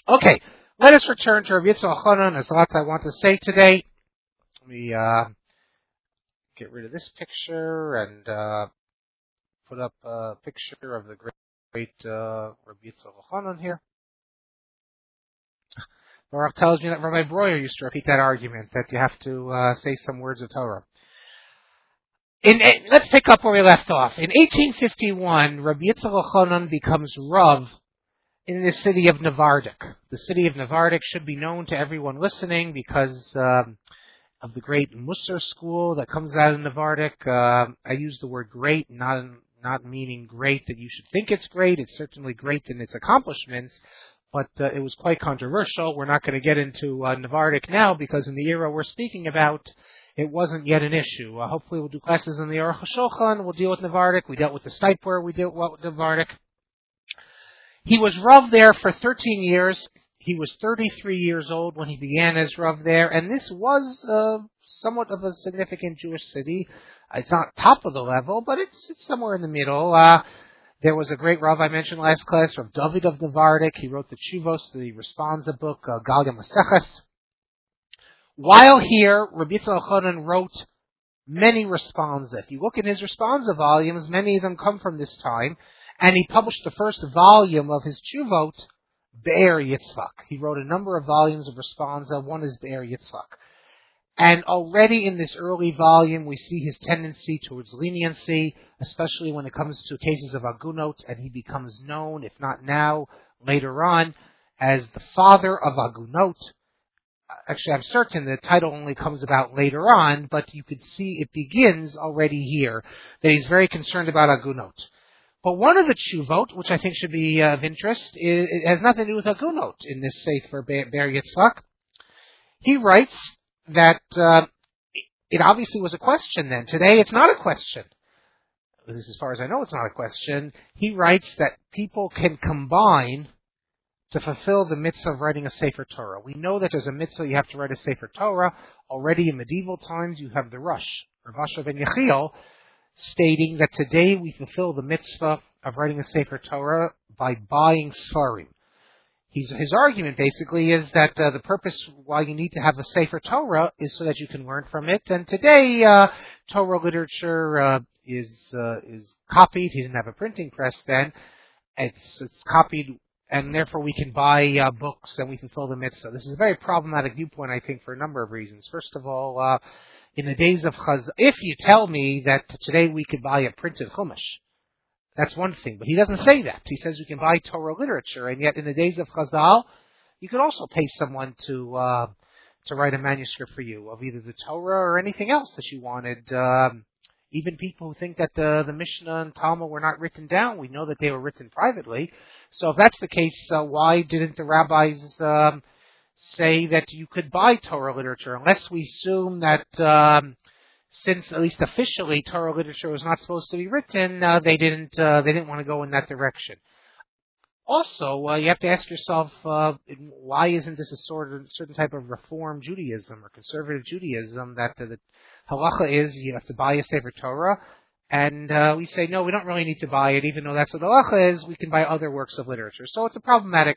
Okay, let us return to Rabbi Yitzchak Elchanan. There's a lot I want to say today. Let me get rid of this picture and put up a picture of the great Rabbi Yitzchak Elchanan here. Baruch tells me that Rabbi Breuer used to repeat that argument, that you have to say some words of Torah. Let's pick up where we left off. In 1851, Rabbi Yitzchak Elchanan becomes Rav in the city of Navardik. The city of Navardik should be known to everyone listening because of the great Musar school that comes out of Navardik. I use the word great, not meaning great that you should think it's great. It's certainly great in its accomplishments, but it was quite controversial. We're not going to get into Navardik now because in the era we're speaking about, it wasn't yet an issue. Hopefully we'll do classes on the Aruch HaShulchan. We'll deal with Navardik. We dealt with the Stipler. We dealt with Navardik. He was Rav there for 13 years. He was 33 years old when he began as Rav there, and this was somewhat of a significant Jewish city. It's not top of the level, but it's somewhere in the middle. There was a great Rav I mentioned last class, Rav David of Navardik. He wrote the Chuvos, the Responsa book, Galia Maseches. While here, Rabbi Yitzchak Elchanan wrote many Responsa. If you look in his Responsa volumes, many of them come from this time, and he published the first volume of his Chuvot, Be'er Yitzchak. He wrote a number of volumes of Responsa. One is Be'er Yitzchak. And already in this early volume, we see his tendency towards leniency, especially when it comes to cases of Agunot, and he becomes known, if not now, later on, as the father of Agunot. Actually, I'm certain the title only comes about later on, but you could see it begins already here, that he's very concerned about Agunot. But one of the Chuvot, which I think should be of interest, it has nothing to do with Agunot in this Sefer Be'er Yitzchak. He writes that it obviously was a question then. Today it's not a question. At least as far as I know, it's not a question. He writes that people can combine to fulfill the mitzvah of writing a Sefer Torah. We know that there's a mitzvah you have to write a Sefer Torah. Already in medieval times, you have the Rosh, Rav Asher ben Yechiel, stating that today we fulfill the mitzvah of writing a Sefer Torah by buying Sfarim. His argument basically is that the purpose why you need to have a Sefer Torah is so that you can learn from it. And today, Torah literature is copied. He didn't have a printing press then. It's copied, and therefore we can buy books and we fulfill the mitzvah. This is a very problematic viewpoint, I think, for a number of reasons. First of all, in the days of Chazal, if you tell me that today we could buy a printed Chumash, that's one thing. But he doesn't say that. He says you can buy Torah literature, and yet in the days of Chazal, you could also pay someone to write a manuscript for you of either the Torah or anything else that you wanted. Even people who think that the Mishnah and Talmud were not written down, we know that they were written privately. So if that's the case, why didn't the rabbis say that you could buy Torah literature? Unless we assume that since at least officially Torah literature was not supposed to be written, they didn't want to go in that direction. Also, you have to ask yourself, why isn't this a certain type of Reform Judaism or conservative Judaism that the halacha is you have to buy a Sefer Torah? And we say, no, we don't really need to buy it, even though that's what halacha is. We can buy other works of literature. So it's a problematic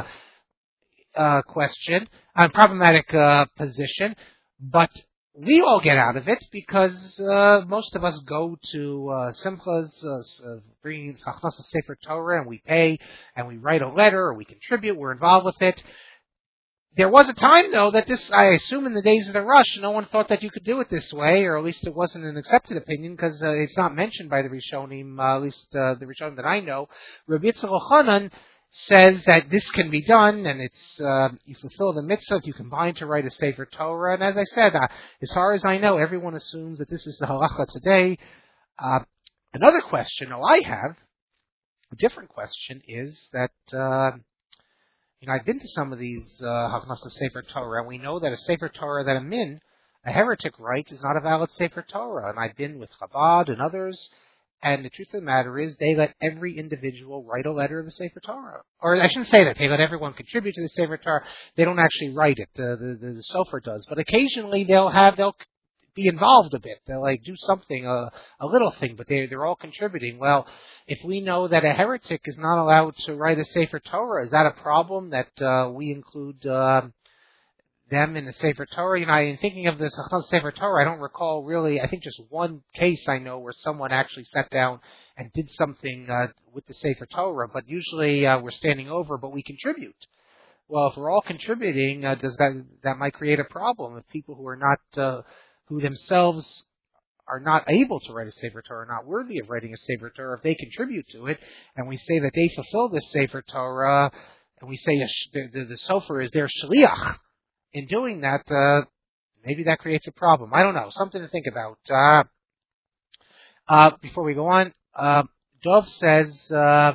problematic position, but we all get out of it because most of us go to Simchas, bringing Hachnasa Sefer Torah, and we pay, and we write a letter, or we contribute, we're involved with it. There was a time, though, that this, I assume in the days of the Rush, no one thought that you could do it this way, or at least it wasn't an accepted opinion, because it's not mentioned by the Rishonim, at least the Rishonim that I know. Rabbi Yitzchak Elchanan says that this can be done, and it's you fulfill the mitzvah if you combine to write a Sefer Torah. And as I said, as far as I know, everyone assumes that this is the halacha today. Another question, I have, a different question, is that I've been to some of these Hachnasa Sefer Torah, and we know that a Sefer Torah that a heretic writes, is not a valid Sefer Torah. And I've been with Chabad and others, and the truth of the matter is they let every individual write a letter of the Sefer Torah. Or I shouldn't say that. They let everyone contribute to the Sefer Torah. They don't actually write it. The Sofer does. But occasionally be involved a bit. They'll like do something, a little thing, but they're all contributing. Well, if we know that a heretic is not allowed to write a Sefer Torah, is that a problem that we include them in the Sefer Torah? In thinking of this Sefer Torah, I don't recall really. I think just one case I know where someone actually sat down and did something with the Sefer Torah, but usually we're standing over, but we contribute. Well, if we're all contributing, does that might create a problem if people who are not who themselves are not able to write a Sefer Torah, not worthy of writing a Sefer Torah, if they contribute to it, and we say that they fulfill this Sefer Torah, and we say the Sofer is their shliach in doing that, maybe that creates a problem. I don't know. Something to think about. Before we go on, Dov says,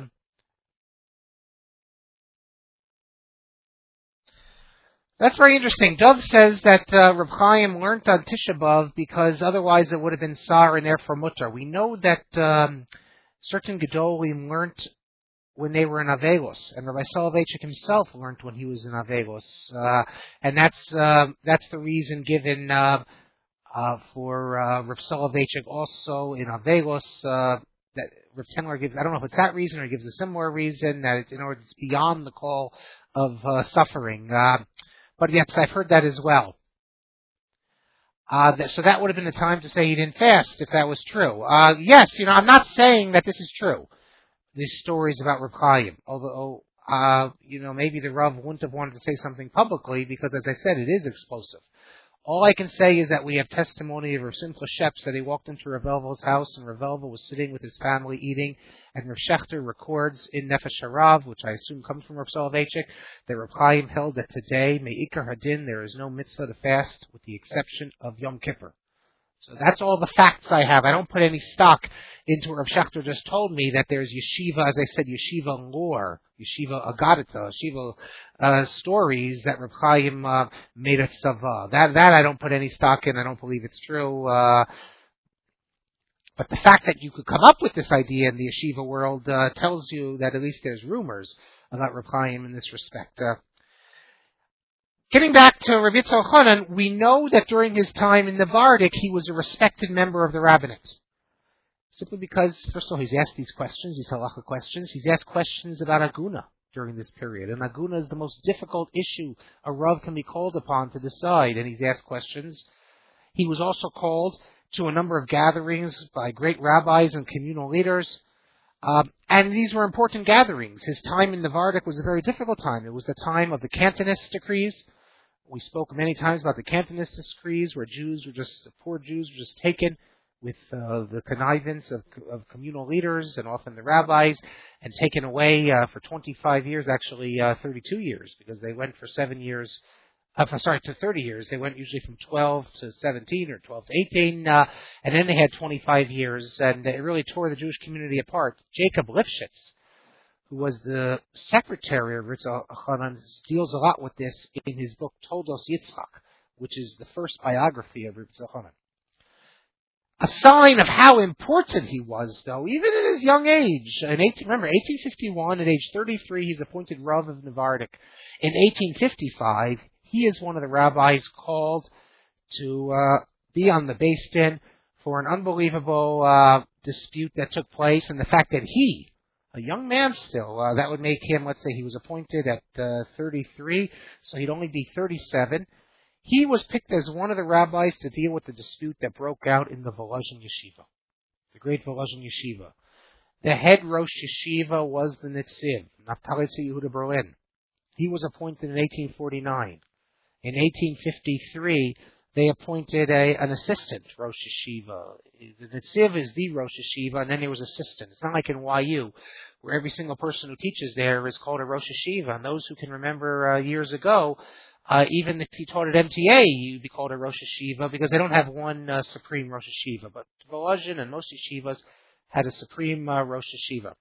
that's very interesting. Dov says that Reb Chaim learned on Tisha B'Av because otherwise it would have been Sar and therefore Mutter. We know that certain Gedolim learned when they were in Avelos, and Rabbi Soloveitchik himself learned when he was in Avelos, and that's the reason given for Reb Soloveitchik also in Avelos. That Reb Tendler gives, I don't know if it's that reason or he gives a similar reason, that it's beyond the call of suffering. But yes, I've heard that as well. So that would have been the time to say he didn't fast if that was true. Yes, I'm not saying that this is true. These stories about Reb Chaim, although maybe the Rav wouldn't have wanted to say something publicly because, as I said, it is explosive. All I can say is that we have testimony of Rav Simcha Sheps that he walked into Rav Elva's house and Rav Elva was sitting with his family eating, and Rav Shechter records in Nefesh HaRav, which I assume comes from Rav Soloveitchik, that Rav Chaim held that today, Me'ikar Hadin, there is no mitzvah to fast with the exception of Yom Kippur. So that's all the facts I have. I don't put any stock into what Rav Shechter just told me, that there's yeshiva, as I said, yeshiva lore, yeshiva agadita, yeshiva stories that Rav Chaim made a tzava. That I don't put any stock in. I don't believe it's true. But the fact that you could come up with this idea in the yeshiva world tells you that at least there's rumors about Rav Chaim in this respect. Getting back to Rabbi Yitzchak Elchanan, we know that during his time in Navardik, he was a respected member of the rabbinate. Simply because, first of all, he's asked these questions, these halacha questions. He's asked questions about Aguna during this period. And Aguna is the most difficult issue a Rav can be called upon to decide. And he's asked questions. He was also called to a number of gatherings by great rabbis and communal leaders. And these were important gatherings. His time in Navardik was a very difficult time. It was the time of the Cantonist decrees. We spoke many times about the Cantonist decrees, where poor Jews were just taken with the connivance of communal leaders and often the rabbis, and taken away for 25 years, actually 32 years, because they went for 7 years, to 30 years. They went usually from 12 to 17 or 12 to 18, and then they had 25 years, and it really tore the Jewish community apart. Jacob Lifshitz, who was the secretary of Ritz Elchanan, deals a lot with this in his book Toldos Yitzchak, which is the first biography of Ritz Elchanan. A sign of how important he was, though, even at his young age. Remember, 1851, at age 33, he's appointed Rav of Navardik. In 1855, he is one of the rabbis called to be on the Beis Din for an unbelievable dispute that took place, and the fact that he, a young man still, that would make him, let's say he was appointed at 33, so he'd only be 37. He was picked as one of the rabbis to deal with the dispute that broke out in the Volozhin Yeshiva, the great Volozhin Yeshiva. The head Rosh Yeshiva was the Nitziv, Naftali Yehuda Berlin. He was appointed in 1849. In 1853, they appointed an assistant Rosh Yeshiva. The Nitziv is the Rosh Yeshiva, and then there was assistant. It's not like in YU, where every single person who teaches there is called a Rosh Yeshiva. And those who can remember years ago, even if you taught at MTA, you'd be called a Rosh Yeshiva, because they don't have one supreme Rosh Yeshiva. But Volozhin and most yeshivas had a supreme Rosh Yeshiva.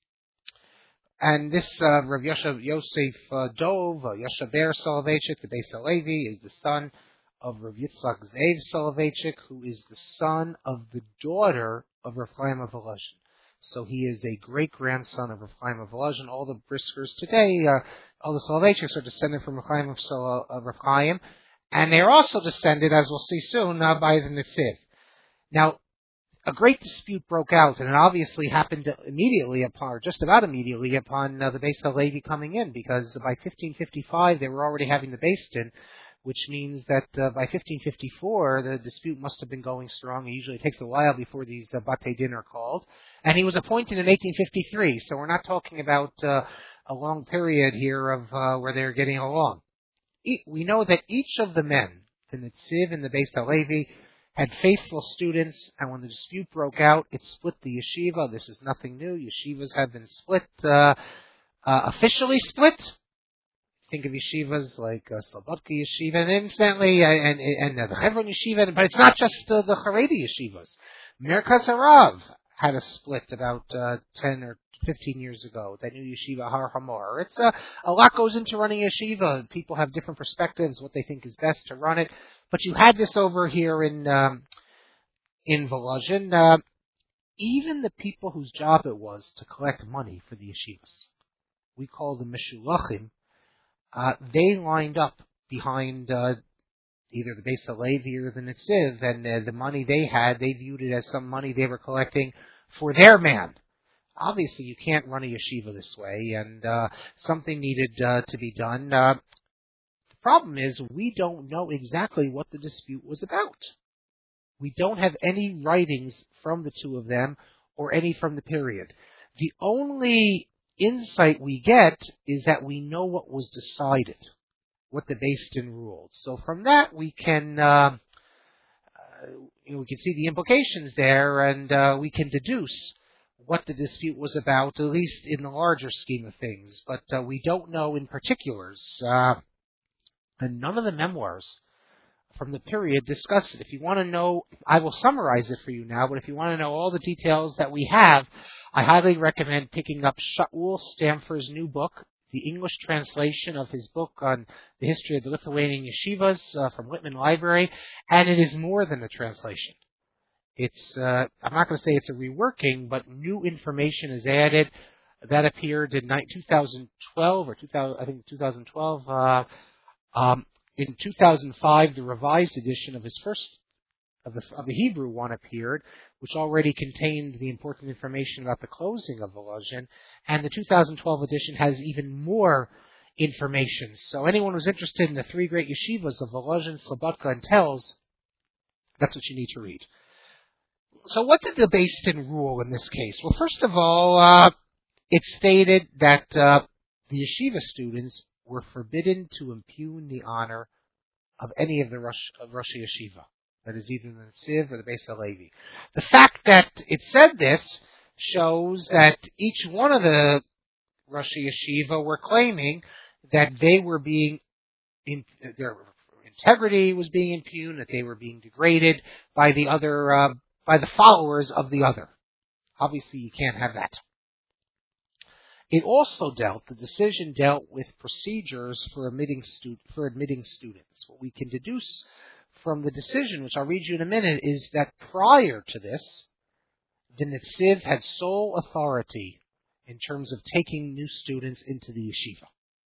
And this Rav Yosef Dov, Yosef Ber Soloveitchik, the Beis Halevi, is the son of Rav Yitzchak Zev Soloveitchik, who is the son of the daughter of Rav Chaim of Volozhin. So he is a great-grandson of Rav Chaim of Volozhin. All the briskers today, all the Soloveitchiks are descended from Rav Chaim of Rav Chaim. And they're also descended, as we'll see soon, by the Netziv. Now, a great dispute broke out, and it obviously happened immediately upon, or just about immediately upon the Beis HaLevi coming in, because by 1555 they were already having the Beis Din, which means that by 1554 the dispute must have been going strong. It usually takes a while before these Batei Din are called. And he was appointed in 1853, so we're not talking about a long period here of where they're getting along. We know that each of the men, the Netziv and the Beis HaLevi, had faithful students, and when the dispute broke out, it split the yeshiva. This is nothing new. Yeshivas have been split, officially split. Think of yeshivas like Slobodka Yeshiva, and incidentally, and the Hebron Yeshiva, but it's not just the Haredi yeshivas. Merkaz Harav had a split about 10 or 15 years ago. That new yeshiva Har Hamor. It's a lot goes into running a yeshiva. People have different perspectives, what they think is best to run it. But you had this over here in Volozhin. Even the people whose job it was to collect money for the yeshivas, we call them Meshulachim, they lined up behind either the Beis HaLevi or the Netziv, and the money they had, they viewed it as some money they were collecting for their man. Obviously, you can't run a yeshiva this way, and something needed to be done. The problem is we don't know exactly what the dispute was about. We don't have any writings from the two of them or any from the period. The only insight we get is that we know what was decided, what the Beis Din ruled. So from that we can we can see the implications there, and we can deduce what the dispute was about, at least in the larger scheme of things. But we don't know in particulars. And none of the memoirs from the period discuss it. If you want to know, I will summarize it for you now, but if you want to know all the details that we have, I highly recommend picking up Shaul Stamfer's new book, the English translation of his book on the history of the Lithuanian yeshivas from Whitman Library, and it is more than a translation. It's, I'm not going to say it's a reworking, but new information is added. That appeared in 2012 or 2012. In 2005, the revised edition of his first of the Hebrew one appeared, which already contained the important information about the closing of Volozhin, and the 2012 edition has even more information. So anyone who's interested in the three great yeshivas of Volozhin, Slobodka, and Telz, that's what you need to read. So what did the Beis Din rule in this case? Well, first of all, it stated that the yeshiva students were forbidden to impugn the honor of any of the Rosh Yeshiva. That is either the Netziv or the Beis HaLevi. The fact that it said this shows that each one of the Rosh Yeshiva were claiming that they were being, their integrity was being impugned, that they were being degraded by the other, by the followers of the other. Obviously, you can't have that. It also the decision dealt with procedures for admitting students. What we can deduce from the decision, which I'll read you in a minute, is that prior to this, the Netziv had sole authority in terms of taking new students into the yeshiva.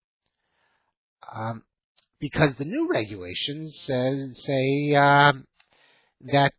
Because the new regulations say that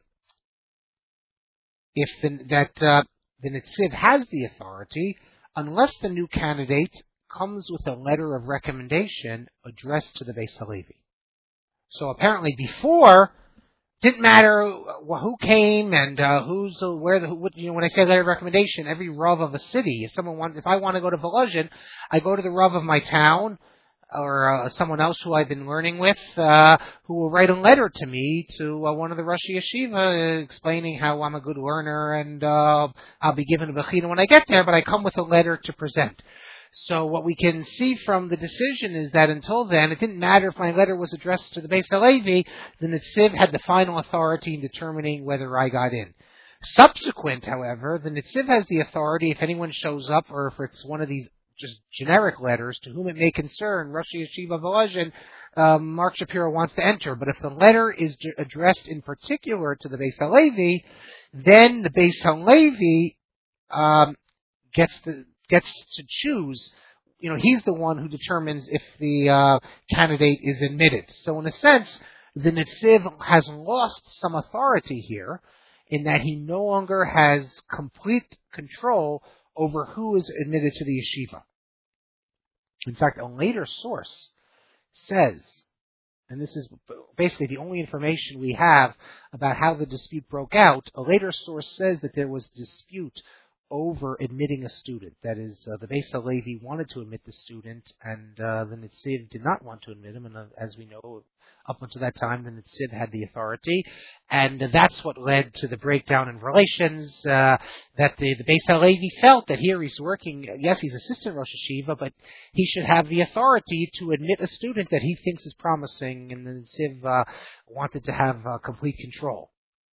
the Netziv has the authority unless the new candidate comes with a letter of recommendation addressed to the Beis HaLevi. So apparently before, didn't matter who came and when I say letter of recommendation, every Rav of a city, if I want to go to Volozhin, I go to the Rav of my town, or someone else who I've been learning with, who will write a letter to me to one of the Rosh Yeshiva explaining how I'm a good learner, and I'll be given a bechina when I get there, but I come with a letter to present. So what we can see from the decision is that until then, it didn't matter if my letter was addressed to the Beis HaLevi, the Netziv had the final authority in determining whether I got in. Subsequent, however, the Netziv has the authority if anyone shows up, or if it's one of these just generic letters, to whom it may concern, Rosh Yeshiva Volozhin, Mark Shapiro wants to enter. But if the letter is addressed in particular to the Beis HaLevi, then the Beis HaLevi gets to choose he's the one who determines if the candidate is admitted. So in a sense, the Netziv has lost some authority here in that he no longer has complete control over who is admitted to the yeshiva. In fact, a later source says, and this is basically the only information we have about how the dispute broke out, a later source says that there was dispute over admitting a student. That is, the Beis HaLevi wanted to admit the student, and the Netziv did not want to admit him. And as we know, up until that time, the Netziv had the authority, and that's what led to the breakdown in relations. That the Beis HaLevi felt that here he's working. Yes, he's assistant Rosh Yeshiva, but he should have the authority to admit a student that he thinks is promising, and the Netziv wanted to have complete control.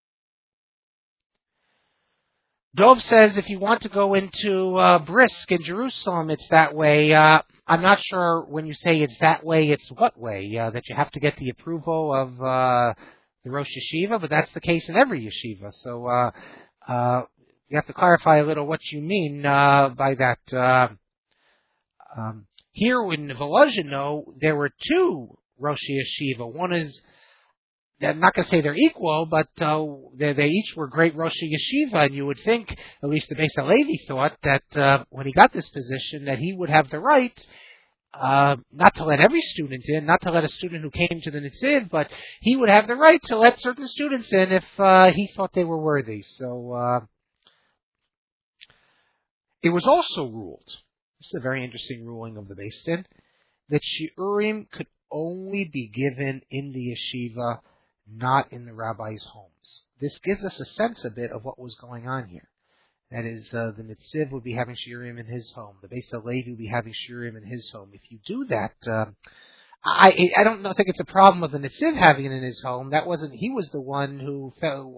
Dov says if you want to go into Brisk in Jerusalem, it's that way. I'm not sure when you say it's that way, it's what way? That you have to get the approval of the Rosh Yeshiva, but that's the case in every yeshiva. So you have to clarify a little what you mean by that. Here in Volozhino, there were two Rosh Yeshiva. One is, I'm not going to say they're equal, but they each were great Rosh Yeshiva, and you would think, at least the Beis HaLevi thought, that when he got this position, that he would have the right not to let every student in, not to let a student who came to the Netziv, but he would have the right to let certain students in if he thought they were worthy. So it was also ruled, this is a very interesting ruling of the Beis Din, that shiurim could only be given in the yeshiva, not in the rabbis' homes. This gives us a sense a bit of what was going on here. That is, the Netziv would be having shiurim in his home. The Beis HaLevi would be having shiurim in his home. If you do that, I don't think it's a problem with the Netziv having it in his home. He was the one who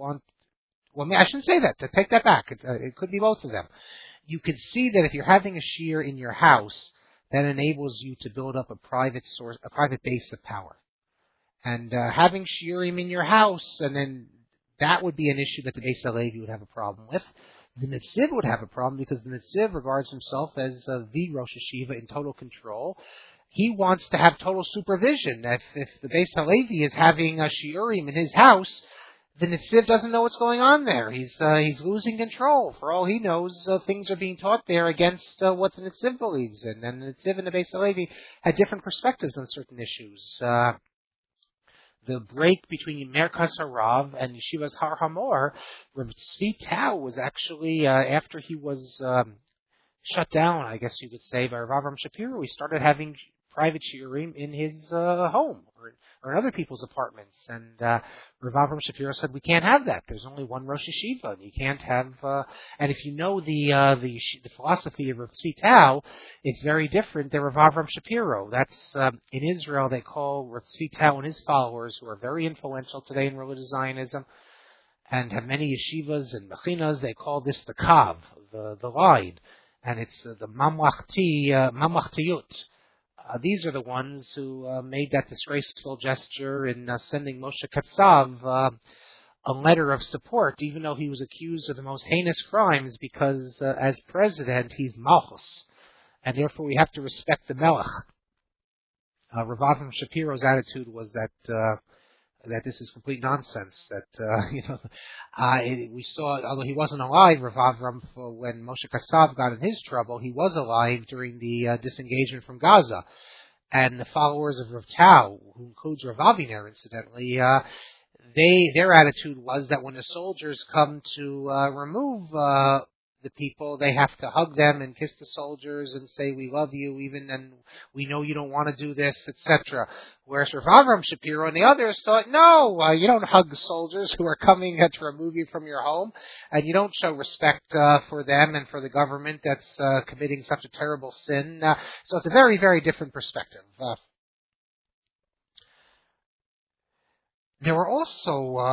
I shouldn't say that. To take that back. It could be both of them. You could see that if you're having a shiur in your house, that enables you to build up a private base of power. And having shiurim in your house, and then that would be an issue that the Beis HaLevi would have a problem with. The Netziv would have a problem because the Netziv regards himself as the Rosh Yeshiva in total control. He wants to have total supervision. If the Beis HaLevi is having a shiurim in his house, the Netziv doesn't know what's going on there. He's losing control. For all he knows, things are being taught there against what the Netziv believes in. And the Netziv and the Beis HaLevi had different perspectives on certain issues. The break between Merkaz HaRav and Yeshivas Har Hamor, Rav Tzvi Tau was actually, after he was shut down, I guess you could say, by Rav Avram Shapiro, he started having private shiurim in his home or in other people's apartments. And Rav Avram Shapiro said, we can't have that. There's only one Rosh Yeshiva. And you can't have... and if you know the philosophy of Rav Tzvi Tau, it's very different than Rav Avram Shapiro. That's... in Israel, they call Rav Tzvi Tau and his followers, who are very influential today in religious Zionism, and have many yeshivas and mechinas, they call this the kav, the line. And it's the mamlachtiyut. These are the ones who made that disgraceful gesture in sending Moshe Katsav a letter of support, even though he was accused of the most heinous crimes, because as president, he's malchus, and therefore we have to respect the melech. Rav Avram Shapiro's attitude was that this is complete nonsense. That we saw, although he wasn't alive, Rav Avram, when Moshe Katsav got in his trouble, he was alive during the disengagement from Gaza. And the followers of Rav Tau, who includes Rav Aviner, incidentally, their attitude was that when the soldiers come to remove the people, they have to hug them and kiss the soldiers and say, we love you, even and we know you don't want to do this, etc. Whereas Rav Avram Shapiro and the others thought, no, you don't hug the soldiers who are coming to remove you from your home, and you don't show respect for them and for the government that's committing such a terrible sin. So it's a very, very different perspective. There was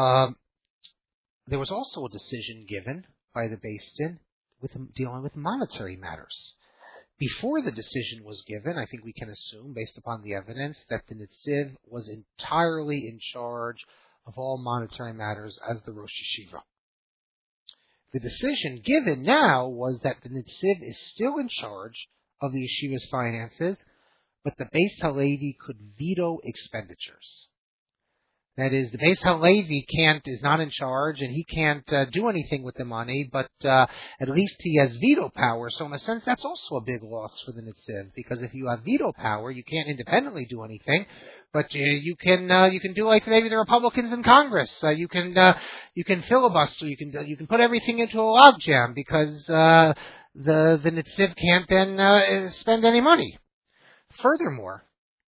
also a decision given by the Beis Din dealing with monetary matters. Before the decision was given, I think we can assume, based upon the evidence, that the Netziv was entirely in charge of all monetary matters as the Rosh Yeshiva. The decision given now was that the Netziv is still in charge of the yeshiva's finances, but the Beis Halevi could veto expenditures. That is, the Beis Halevi is not in charge, and he can't do anything with the money, but at least he has veto power. So in a sense, that's also a big loss for the Netziv, because if you have veto power, you can't independently do anything, but you can do like maybe the Republicans in Congress. You can filibuster. You can put everything into a logjam because the Netziv can't then spend any money. Furthermore,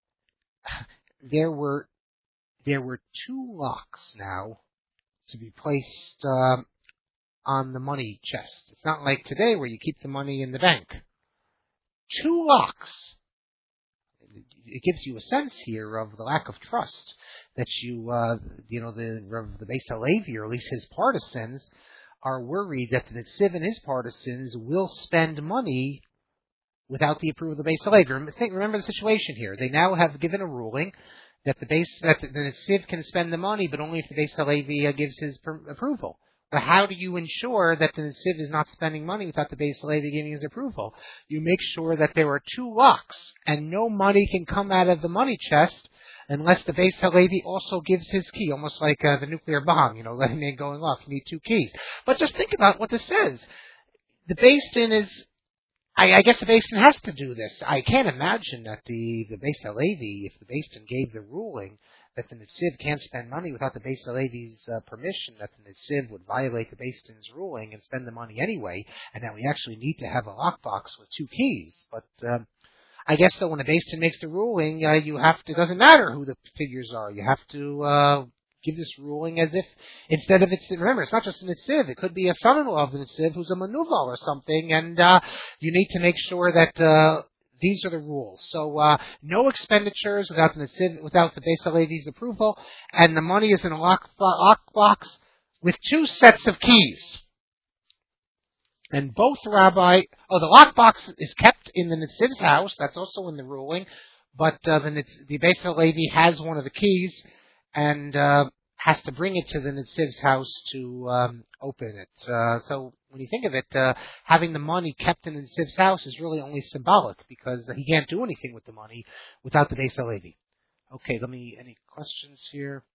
there were two locks now to be placed on the money chest. It's not like today where you keep the money in the bank. Two locks. It gives you a sense here of the lack of trust that the Beis Halevi, or at least his partisans, are worried that the Netziv and his partisans will spend money without the approval of the Beis Halevi. Remember the situation here. They now have given a ruling that the Netziv can spend the money, but only if the Beis Halevi gives his approval. But how do you ensure that the Netziv is not spending money without the Beis Halevi giving his approval? You make sure that there are two locks, and no money can come out of the money chest unless the Beis Halevi also gives his key, almost like the nuclear bomb, letting it going off. You need two keys. But just think about what this says. The Beis Din is... I guess the Beis Din has to do this. I can't imagine that the Beis Halevi, if the Beis Din gave the ruling that the Netziv can't spend money without the Beis Halevi's permission, that the Netziv would violate the Beis Din's ruling and spend the money anyway, and that we actually need to have a lockbox with two keys. But I guess though when the Beis Din makes the ruling, it doesn't matter who the figures are. You have to give this ruling as if, remember, it's not just a Netziv, it could be a son-in-law of the Netziv who's a Manuval or something, and you need to make sure that these are the rules. So no expenditures without the Netziv, without the Beis Halevi's approval, and the money is in a lockbox with two sets of keys. And both the lockbox is kept in the Netziv's house, that's also in the ruling, but the Beis Halevi has one of the keys, and has to bring it to the Netziv's house to open it. So when you think of it, having the money kept in the Netziv's house is really only symbolic, because he can't do anything with the money without the Beis Halevi. Okay, any questions here?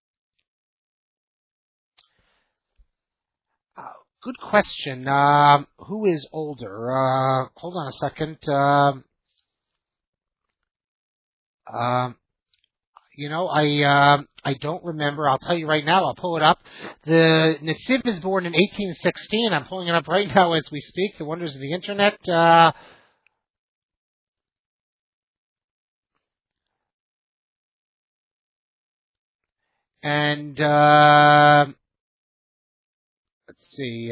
Good question. Who is older? Hold on a second. I don't remember. I'll tell you right now. I'll pull it up. The Netziv is born in 1816. I'm pulling it up right now as we speak. The wonders of the internet. And let's see.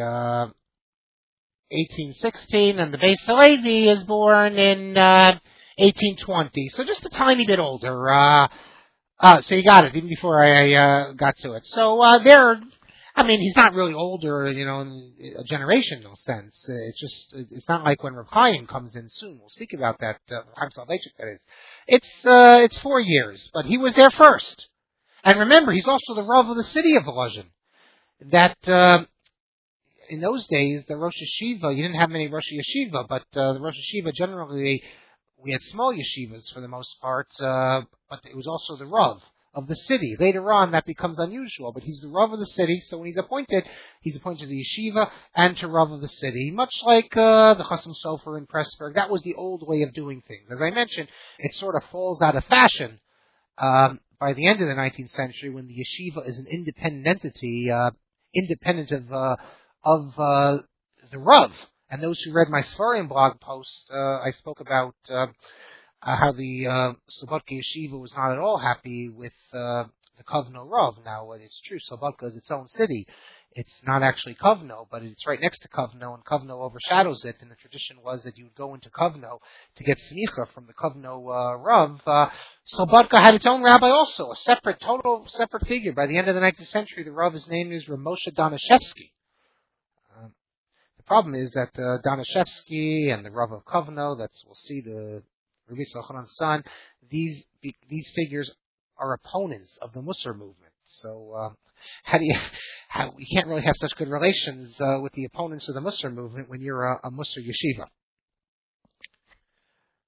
1816, and the Beis Halevi is born in 1820. So just a tiny bit older. So you got it, even before I got to it. So he's not really older, in a generational sense. It's not like when Rav Chaim comes in soon. We'll speak about that, Chaim Soloveitchik, that is. It's 4 years, but he was there first. And remember, he's also the Rav of the city of Volozhin. That, in those days, the Rosh Yeshiva, you didn't have many Rosh Yeshiva, but the Rosh Yeshiva generally, we had small yeshivas for the most part, but it was also the Rav of the city. Later on, that becomes unusual, but he's the Rav of the city, so when he's appointed to the yeshiva and to Rav of the city, much like the Chasam Sofer in Pressburg. That was the old way of doing things. As I mentioned, it sort of falls out of fashion by the end of the 19th century, when the yeshiva is an independent entity, independent of the Rav. And those who read my Sfarim blog post, I spoke about how the Slobodka Yeshiva was not at all happy with the Kovno Rav. Now, it's true, Slobodka is its own city. It's not actually Kovno, but it's right next to Kovno, and Kovno overshadows it, and the tradition was that you would go into Kovno to get smicha from the Kovno Rav. Slobodka had its own rabbi also, total separate figure. By the end of the 19th century, the Rav, his name is Ramosha Danishevsky. The problem is that Danishevsky and the Rav of Kovno, we'll see the Rabbi Yisrael son, these figures are opponents of the Musar movement. So you can't really have such good relations with the opponents of the Musar movement when you're a Musar yeshiva.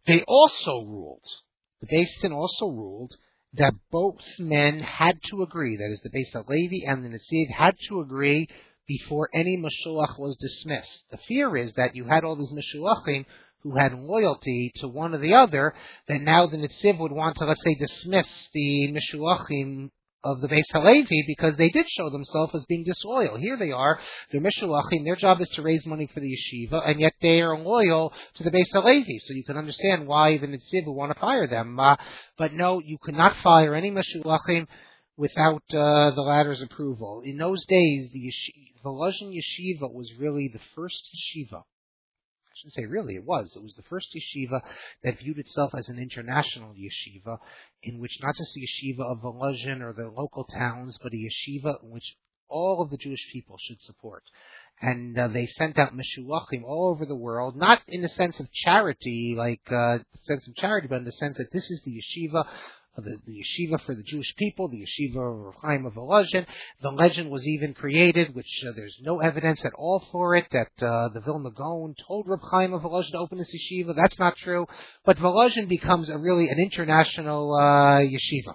They also ruled, the Beis Din also ruled that both men had to agree, that is, the Beis HaLevi and the Netziv had to agree before any Mashuach was dismissed. The fear is that you had all these Mashuachim who had loyalty to one or the other, that now the Netziv would want to, let's say, dismiss the Mashuachim of the Beis HaLevi because they did show themselves as being disloyal. Here they are, they're Mishuachim, their job is to raise money for the yeshiva, and yet they are loyal to the Beis HaLevi. So you can understand why the Netziv would want to fire them. But no, you could not fire any Mishuachim without the latter's approval. In those days, the Volozhin Yeshiva was really the first yeshiva. I shouldn't say really, it was. It was the first yeshiva that viewed itself as an international yeshiva, in which not just the yeshiva of Volozhin or the local towns, but a yeshiva in which all of the Jewish people should support. And they sent out Meshuachim all over the world, not in the sense of charity, but in the sense that this is the yeshiva, the yeshiva for the Jewish people, the yeshiva of Rav Chaim of Volozhin. The legend was even created, which there's no evidence at all for it, that the Vilna Gaon told Rav Chaim of Volozhin to open this yeshiva. That's not true. But Volozhin becomes really an international yeshiva.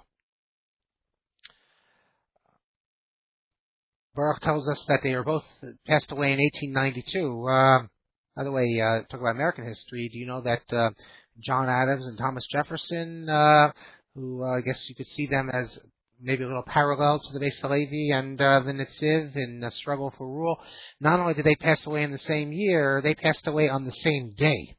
Baruch tells us that they were both passed away in 1892. By the way, talk about American history. Do you know that John Adams and Thomas Jefferson, who I guess you could see them as maybe a little parallel to the Beis HaLevi and the Netziv in a struggle for rule. Not only did they pass away in the same year, they passed away on the same day.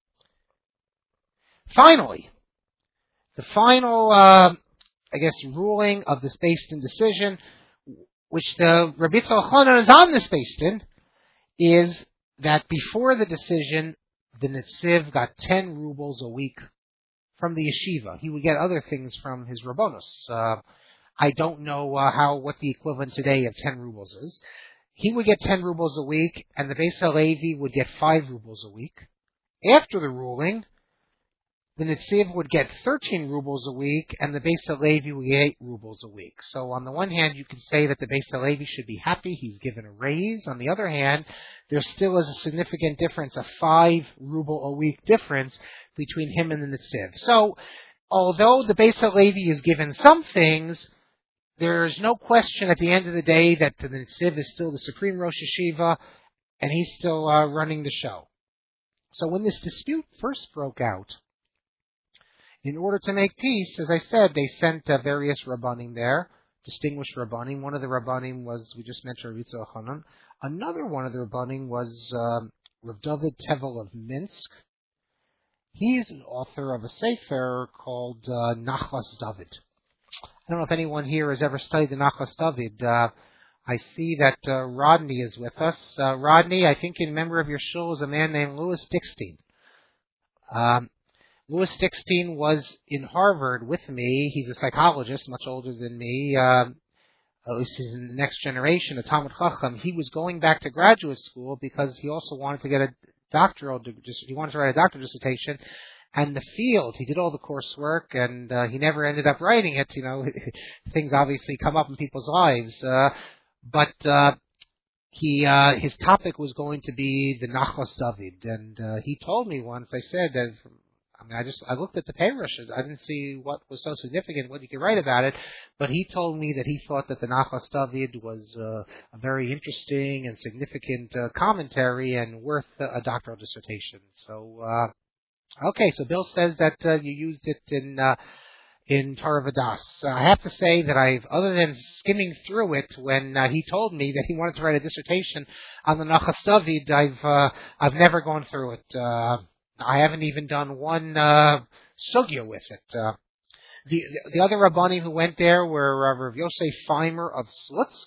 Finally, the final, ruling of this Beis Din decision, which the Rabbi Yitzchak Elchanan is on this Beis Din, is that before the decision, the Netziv got 10 rubles a week from the yeshiva. He would get other things from his rabbonos. I don't know what the equivalent today of 10 rubles is. He would get 10 rubles a week, and the Beis HaLevi would get 5 rubles a week. After the ruling, the Netziv would get 13 rubles a week, and the Beis HaLevi would get 8 rubles a week. So on the one hand, you can say that the Beis HaLevi should be happy, he's given a raise. On the other hand, there still is a significant difference, a 5 ruble a week difference between him and the Netziv. So, although the Beis HaLevi is given some things, there's no question at the end of the day that the Netziv is still the supreme Rosh Yeshiva, and he's still running the show. So when this dispute first broke out, in order to make peace, as I said, they sent various Rabbanim there, distinguished Rabbanim. One of the Rabbanim was, we just mentioned, Rabbi Yitzchak Elchanan. Another one of the Rabbanim was Rav David Tevel of Minsk. He's an author of a sefer called Nachlas David. I don't know if anyone here has ever studied the Nachlas David. I see that Rodney is with us. Rodney, I think in member of your shul is a man named Louis Dickstein. Louis Dickstein was in Harvard with me. He's a psychologist, much older than me. At least he's in the next generation, a Talmud Chacham. He was going back to graduate school because he also wanted to get a doctoral. He wanted to write a doctoral dissertation, and the field. He did all the coursework, and he never ended up writing it. You know, things obviously come up in people's lives, but his topic was going to be the Nachlas David, and he told me once. I said that. I looked at the Perush. I didn't see what was so significant, what you could write about it, but he told me that he thought that the Nachlas David was a very interesting and significant commentary and worth a doctoral dissertation. So, okay, so Bill says that you used it in Torah Vodaas. I have to say that other than skimming through it when he told me that he wanted to write a dissertation on the Nachlas David, I've never gone through it. I haven't even done one sugya with it. The other Rabbanim who went there were Rav Yosef Feimer of Slutsk.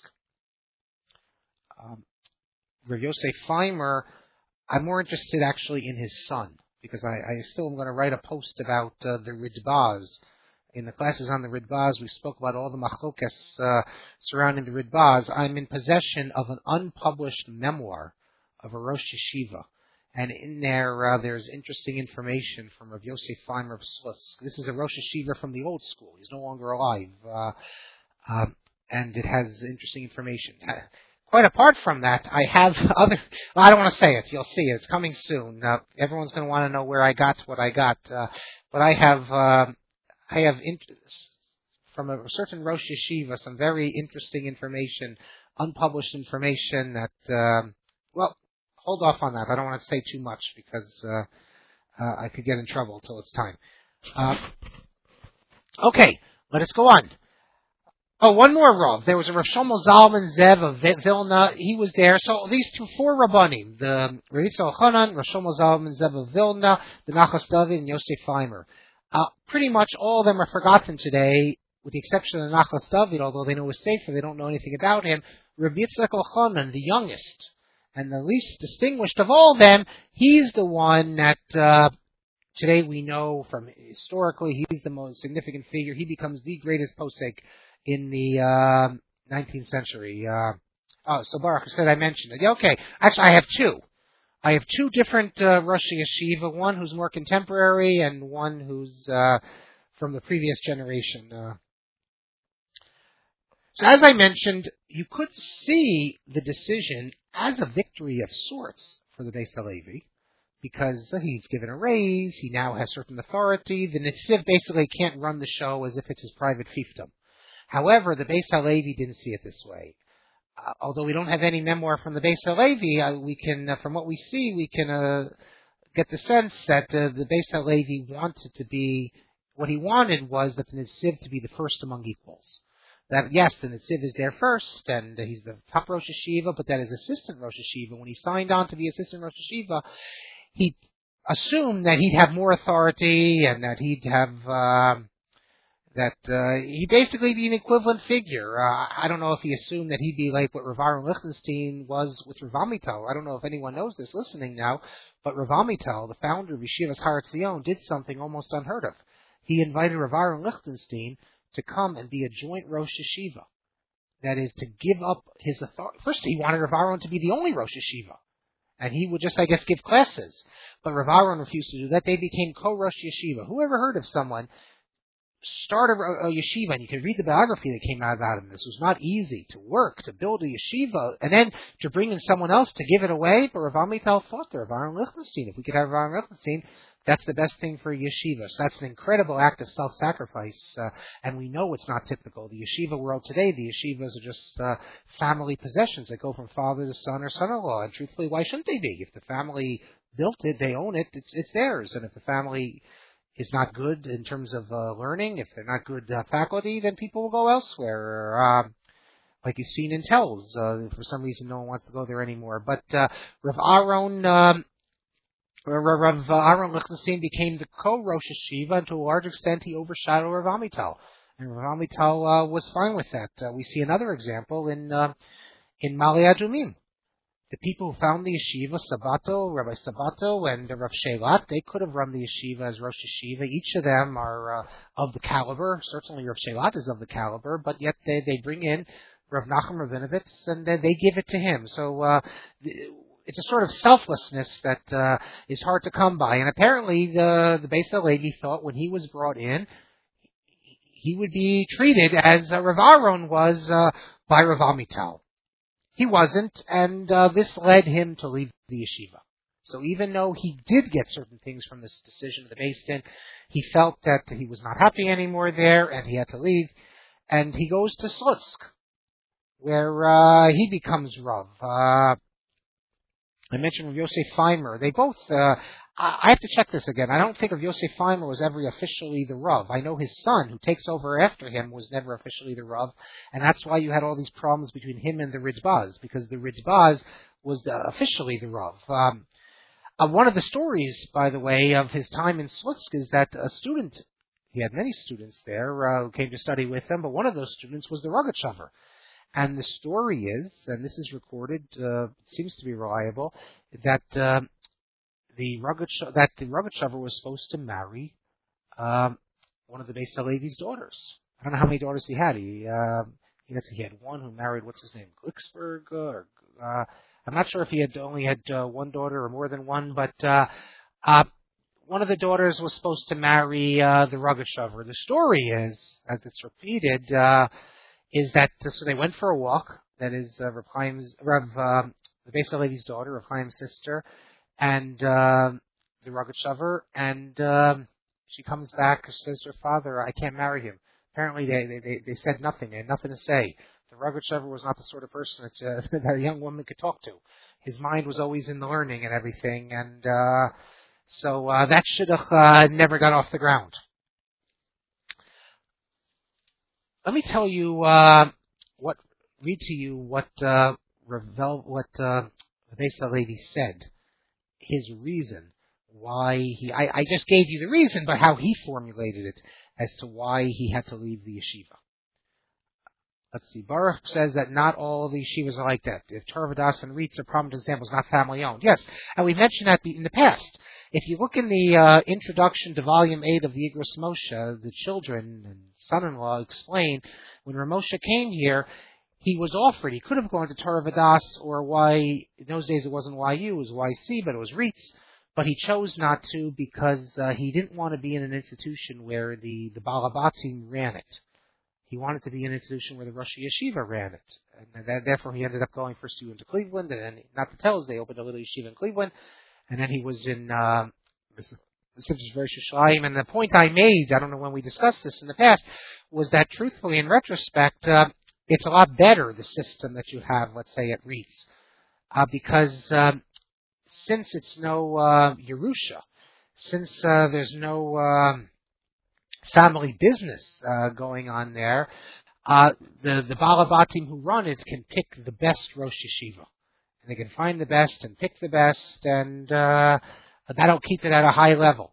Rav Yosef Feimer, I'm more interested actually in his son, because I still am going to write a post about the Ridbaz. In the classes on the Ridbaz, we spoke about all the machlokas surrounding the Ridbaz. I'm in possession of an unpublished memoir of a Rosh Yeshiva. And in there, there's interesting information from Rav Yosef Feimer of Slutsk. This is a Rosh Yeshiva from the old school. He's no longer alive. And it has interesting information. quite apart from that, I have other. Well, I don't want to say it. You'll see it. It's coming soon. Everyone's going to want to know where I got what I got. But I have from a certain Rosh Yeshiva some very interesting information, unpublished information that. Well, hold off on that. I don't want to say too much because I could get in trouble till it's time. Okay, let us go on. Oh, one more Rav. There was a Rav Shlomo Zalman Zev of Vilna. He was there. So these four Rabbanim, the Rav Yitzchak Elchanan, Rav Shlomo Zalman Zev of Vilna, the Nachas David, and Yosef Feimer. Pretty much all of them are forgotten today, with the exception of the Nachas David, although they know his sefer, they don't know anything about him. Rav Yitzchak Elchanan, the youngest and the least distinguished of all of them, he's the one that today we know from historically, he's the most significant figure. He becomes the greatest posek in the 19th century. So Baruch said I mentioned it. Okay, actually I have two. I have two different Rosh Yeshiva, one who's more contemporary and one who's from the previous generation. So as I mentioned, you could see the decision as a victory of sorts for the Beis HaLevi, because he's given a raise, he now has certain authority. The Netziv basically can't run the show as if it's his private fiefdom. However, the Beis HaLevi didn't see it this way. Although we don't have any memoir from the Beis HaLevi, we can, from what we see, we can get the sense that the Beis HaLevi wanted to be, what he wanted was that the Netziv to be the first among equals. That yes, the Netziv is there first, and he's the top Rosh Yeshiva, but that his assistant Rosh Yeshiva, when he signed on to be assistant Rosh Yeshiva, he assumed that he'd have more authority and that he'd have he'd basically be an equivalent figure. I don't know if he assumed that he'd be like what Rav Aaron Lichtenstein was with Rav Amital. I don't know if anyone knows this listening now, but Rav Amital, the founder of Yeshivas Har Etzion, did something almost unheard of. He invited Rav Aaron Lichtenstein to come and be a joint Rosh Yeshiva. That is, to give up his authority. First, he wanted Rav Aaron to be the only Rosh Yeshiva. And he would just, I guess, give classes. But Rav Aaron refused to do that. They became co-Rosh Yeshiva. Who ever heard of someone start a yeshiva, and you can read the biography that came out about him. This was not easy to work, to build a yeshiva, and then to bring in someone else to give it away. But Rav Amital thought there, Rav Aaron Lichtenstein, if we could have Rav Aaron Lichtenstein, that's the best thing for a yeshiva. So that's an incredible act of self-sacrifice, and we know it's not typical. The yeshiva world today, the yeshivas are just family possessions that go from father to son or son-in-law, and truthfully, why shouldn't they be? If the family built it, they own it, it's theirs, and if the family is not good in terms of learning, if they're not good faculty, then people will go elsewhere. Like you've seen in Telz, for some reason no one wants to go there anymore. But Rav Aaron Lichtenstein became the co-Rosh Yeshiva, and to a large extent he overshadowed Rav Amital. And Rav Amital was fine with that. We see another example in Ma'ale Adumim. The people who found the yeshiva, Sabato, Rabbi Sabato, and Rav Shelat, they could have run the yeshiva as Rosh Yeshiva. Each of them are of the caliber. Certainly Rav Shelat is of the caliber, but yet they bring in Rav Nachum Rabinovitz, and then they give it to him. So it's a sort of selflessness that is hard to come by. And apparently the Beis HaLevi thought when he was brought in, he would be treated as Rav Aaron was by Rav Amital. He wasn't, and this led him to leave the yeshiva. So even though he did get certain things from this decision of the Beis Din, he felt that he was not happy anymore there, and he had to leave. And he goes to Slutsk, where he becomes Rav. I mentioned Rav Yosef Feimer. They both, I have to check this again. I don't think Rav Yosef Feimer was ever officially the Rav. I know his son, who takes over after him, was never officially the Rav, and that's why you had all these problems between him and the Ridbaz, because the Ridbaz was officially the Rav. One of the stories, by the way, of his time in Slutsk is that a student, he had many students there who came to study with him, but one of those students was the Rogatchover. And the story is, and this is recorded, seems to be reliable, that the Rogatchover was supposed to marry one of the Beis HaLevi's daughters. I don't know how many daughters he had. He had one who married, what's his name, Glicksberg, I'm not sure if he had only had one daughter or more than one, but one of the daughters was supposed to marry the Rogatchover. The story is, as it's repeated, is that so they went for a walk, that is the Beis Halevi's daughter, Rav Chaim's sister, and the Rogatchover, and she comes back and says to her father, I can't marry him. Apparently they said nothing. They had nothing to say. The Rogatchover was not the sort of person that, that a young woman could talk to. His mind was always in the learning and everything, and so that shidduch never got off the ground. Let me tell you read to you what the Beis Halevi said. His reason why I just gave you the reason, but how he formulated it as to why he had to leave the yeshiva. Let's see. Baruch says that not all the yeshivas are like that. If Torah Vodaas and RIETS are prominent examples, not family owned. Yes, and we mentioned that in the past. If you look in the introduction to Volume 8 of the Igros Moshe, the children and son-in-law explain when Ramosha came here, he was offered. He could have gone to Torah Vodaas or in those days it wasn't YU, it was YC, but it was RIETS. But he chose not to because he didn't want to be in an institution where the Balabatim ran it. He wanted to be in an institution where the Rosh Yeshiva ran it. And therefore he ended up going first to Cleveland, and then, not to tell us, they opened a little yeshiva in Cleveland, and then he was in the Yerushalayim. And the point I made, I don't know when we discussed this in the past, was that truthfully, in retrospect, it's a lot better, the system that you have, let's say, at RIETS, because since it's no Yerusha, since there's no family business going on there, the Balabatim who run it can pick the best Rosh Yeshiva. And they can find the best and pick the best, and that'll keep it at a high level.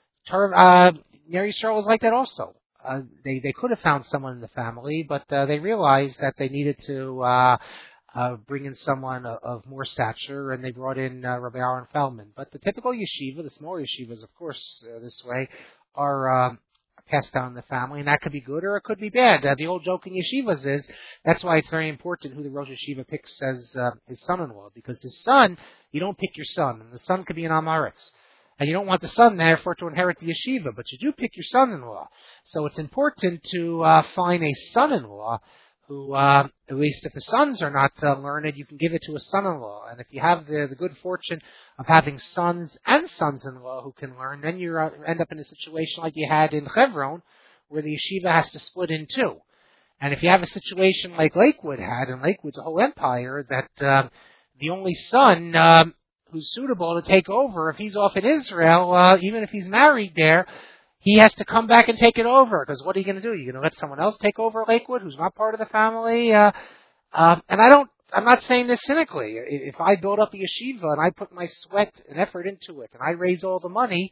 Ner Yisrael was like that also. They could have found someone in the family, but they realized that they needed to bring in someone of more stature, and they brought in Rabbi Aaron Feldman. But the typical yeshiva, the small yeshivas, of course, this way, are passed down in the family, and that could be good or it could be bad. The old joke in yeshivas is, that's why it's very important who the Rosh Yeshiva picks as his son-in-law, because his son, you don't pick your son, and the son could be an Amaretz. And you don't want the son, therefore, to inherit the yeshiva, but you do pick your son-in-law. So it's important to find a son-in-law who, at least if the sons are not learned, you can give it to a son-in-law. And if you have the good fortune of having sons and sons-in-law who can learn, then you end up in a situation like you had in Hebron, where the yeshiva has to split in two. And if you have a situation like Lakewood had, and Lakewood's a whole empire, that the only son who's suitable to take over, if he's off in Israel, even if he's married there, he has to come back and take it over, because what are you going to do? You're going to let someone else take over Lakewood who's not part of the family? And I'm not saying this cynically. If I build up a yeshiva and I put my sweat and effort into it and I raise all the money,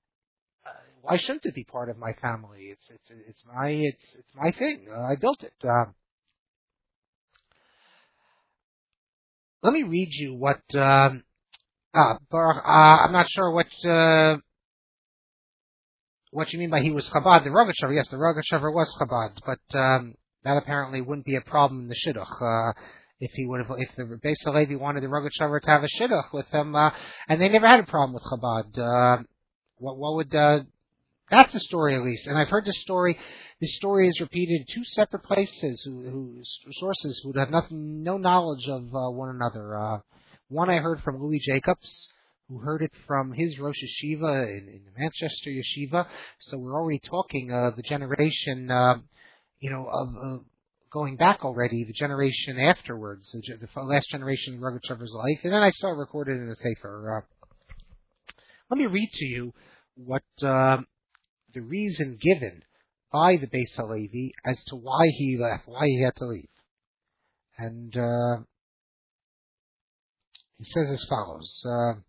why shouldn't it be part of my family? It's my thing. I built it. Let me read you what I'm not sure what you mean by he was Chabad. The Rogatchover, yes, the Rogatchover was Chabad, but that apparently wouldn't be a problem in the shidduch. If the Beis Halevi wanted the Rogatchover to have a shidduch with him, and they never had a problem with Chabad, what would that's the story, at least. And I've heard this story. This story is repeated in two separate places, sources who have no knowledge of one another. One I heard from Louis Jacobs, who heard it from his Rosh Yeshiva in the Manchester Yeshiva. So we're already talking the generation, of going back already, the generation afterwards, the last generation of Rogatchover's life. And then I saw it recorded in a sefer. Let me read to you what the reason given by the Beis Halevi as to why he left, why he had to leave. And he says as follows.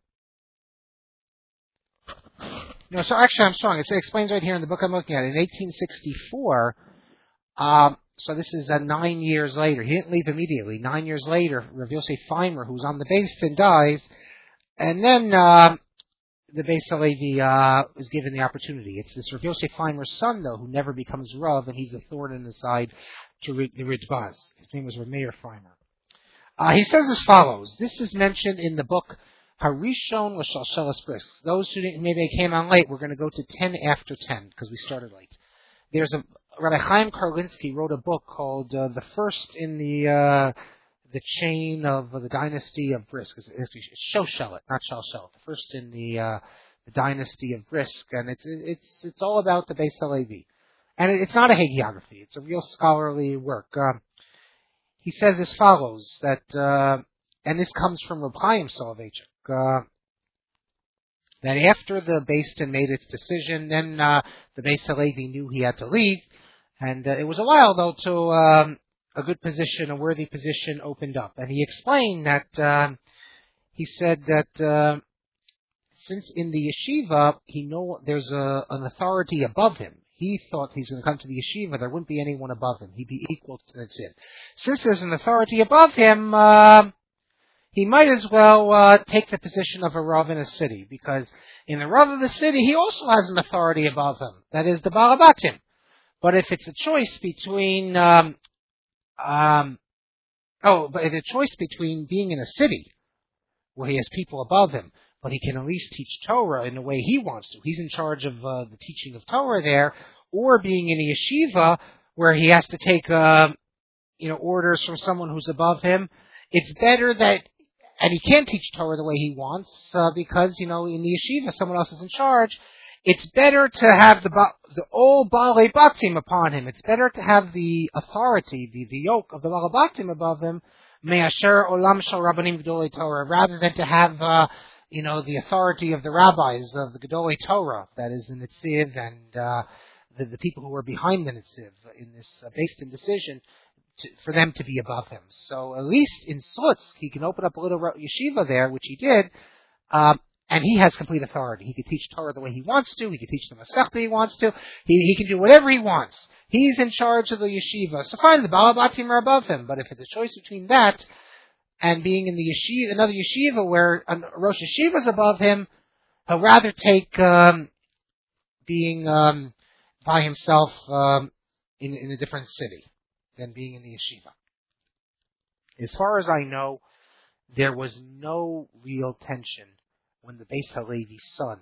So actually I'm strong. It explains right here in the book I'm looking at. In 1864, so this is 9 years later. He didn't leave immediately. 9 years later, Rav Yosef Feimer, who's on the Beis Din, dies, and then the Beis Halevi is given the opportunity. It's this Rav Yosef Feimer's son, though, who never becomes Rav, and he's a thorn in the side to the Ritbaz. His name was Rav Meir Feimer. He says as follows. This is mentioned in the book Harishon L'Shalshelas Bris. Those who maybe came on late, we're going to go to 10 after 10, because we started late. There's Rabbi Chaim Karlinsky wrote a book called The First in the the chain of the dynasty of Brisk. It's Shoshelet, not Shalshelet. The first in the dynasty of Brisk, and it's all about the Beis Halevi. And it's not a hagiography. It's a real scholarly work. He says as follows, that, and this comes from Reb Chaim Soloveitchik, that after the Beis Din made its decision, then the Beis Halevi knew he had to leave, and it was a while, though, till a good position, a worthy position opened up. And he explained that, he said that since in the yeshiva, there's an authority above him. He thought he's going to come to the yeshiva, there wouldn't be anyone above him. He'd be equal to the tzid. Since there's an authority above him, he might as well take the position of a Rav in a city, because in the Rav of the city, he also has an authority above him. That is the Balabatim. But if it's a choice between, but it's a choice between being in a city, where he has people above him, but he can at least teach Torah in the way he wants to. He's in charge of the teaching of Torah there, or being in a yeshiva where he has to take orders from someone who's above him. It's better that, and he can't teach Torah the way he wants because in the yeshiva someone else is in charge. It's better to have the old Baalei Batim upon him. It's better to have the authority, the yoke of the Baalei Batim above him, me'asher olam shel rabbanim gedolei Torah, rather than to have the authority of the rabbis of the Gedolei Torah, that is the Netziv and the people who are behind the Netziv in this Beis Din decision, for them to be above him. So at least in Slutsk, he can open up a little yeshiva there, which he did, and he has complete authority. He can teach Torah the way he wants to. He can teach the Masechta he wants to. He can do whatever he wants. He's in charge of the yeshiva. So fine, the Balabatim are above him, but if it's a choice between that and being in the yeshiva, another yeshiva where a Rosh Yeshiva is above him, he'll rather take being by himself in a different city than being in the yeshiva. As far as I know, there was no real tension when the Beis Halevi's son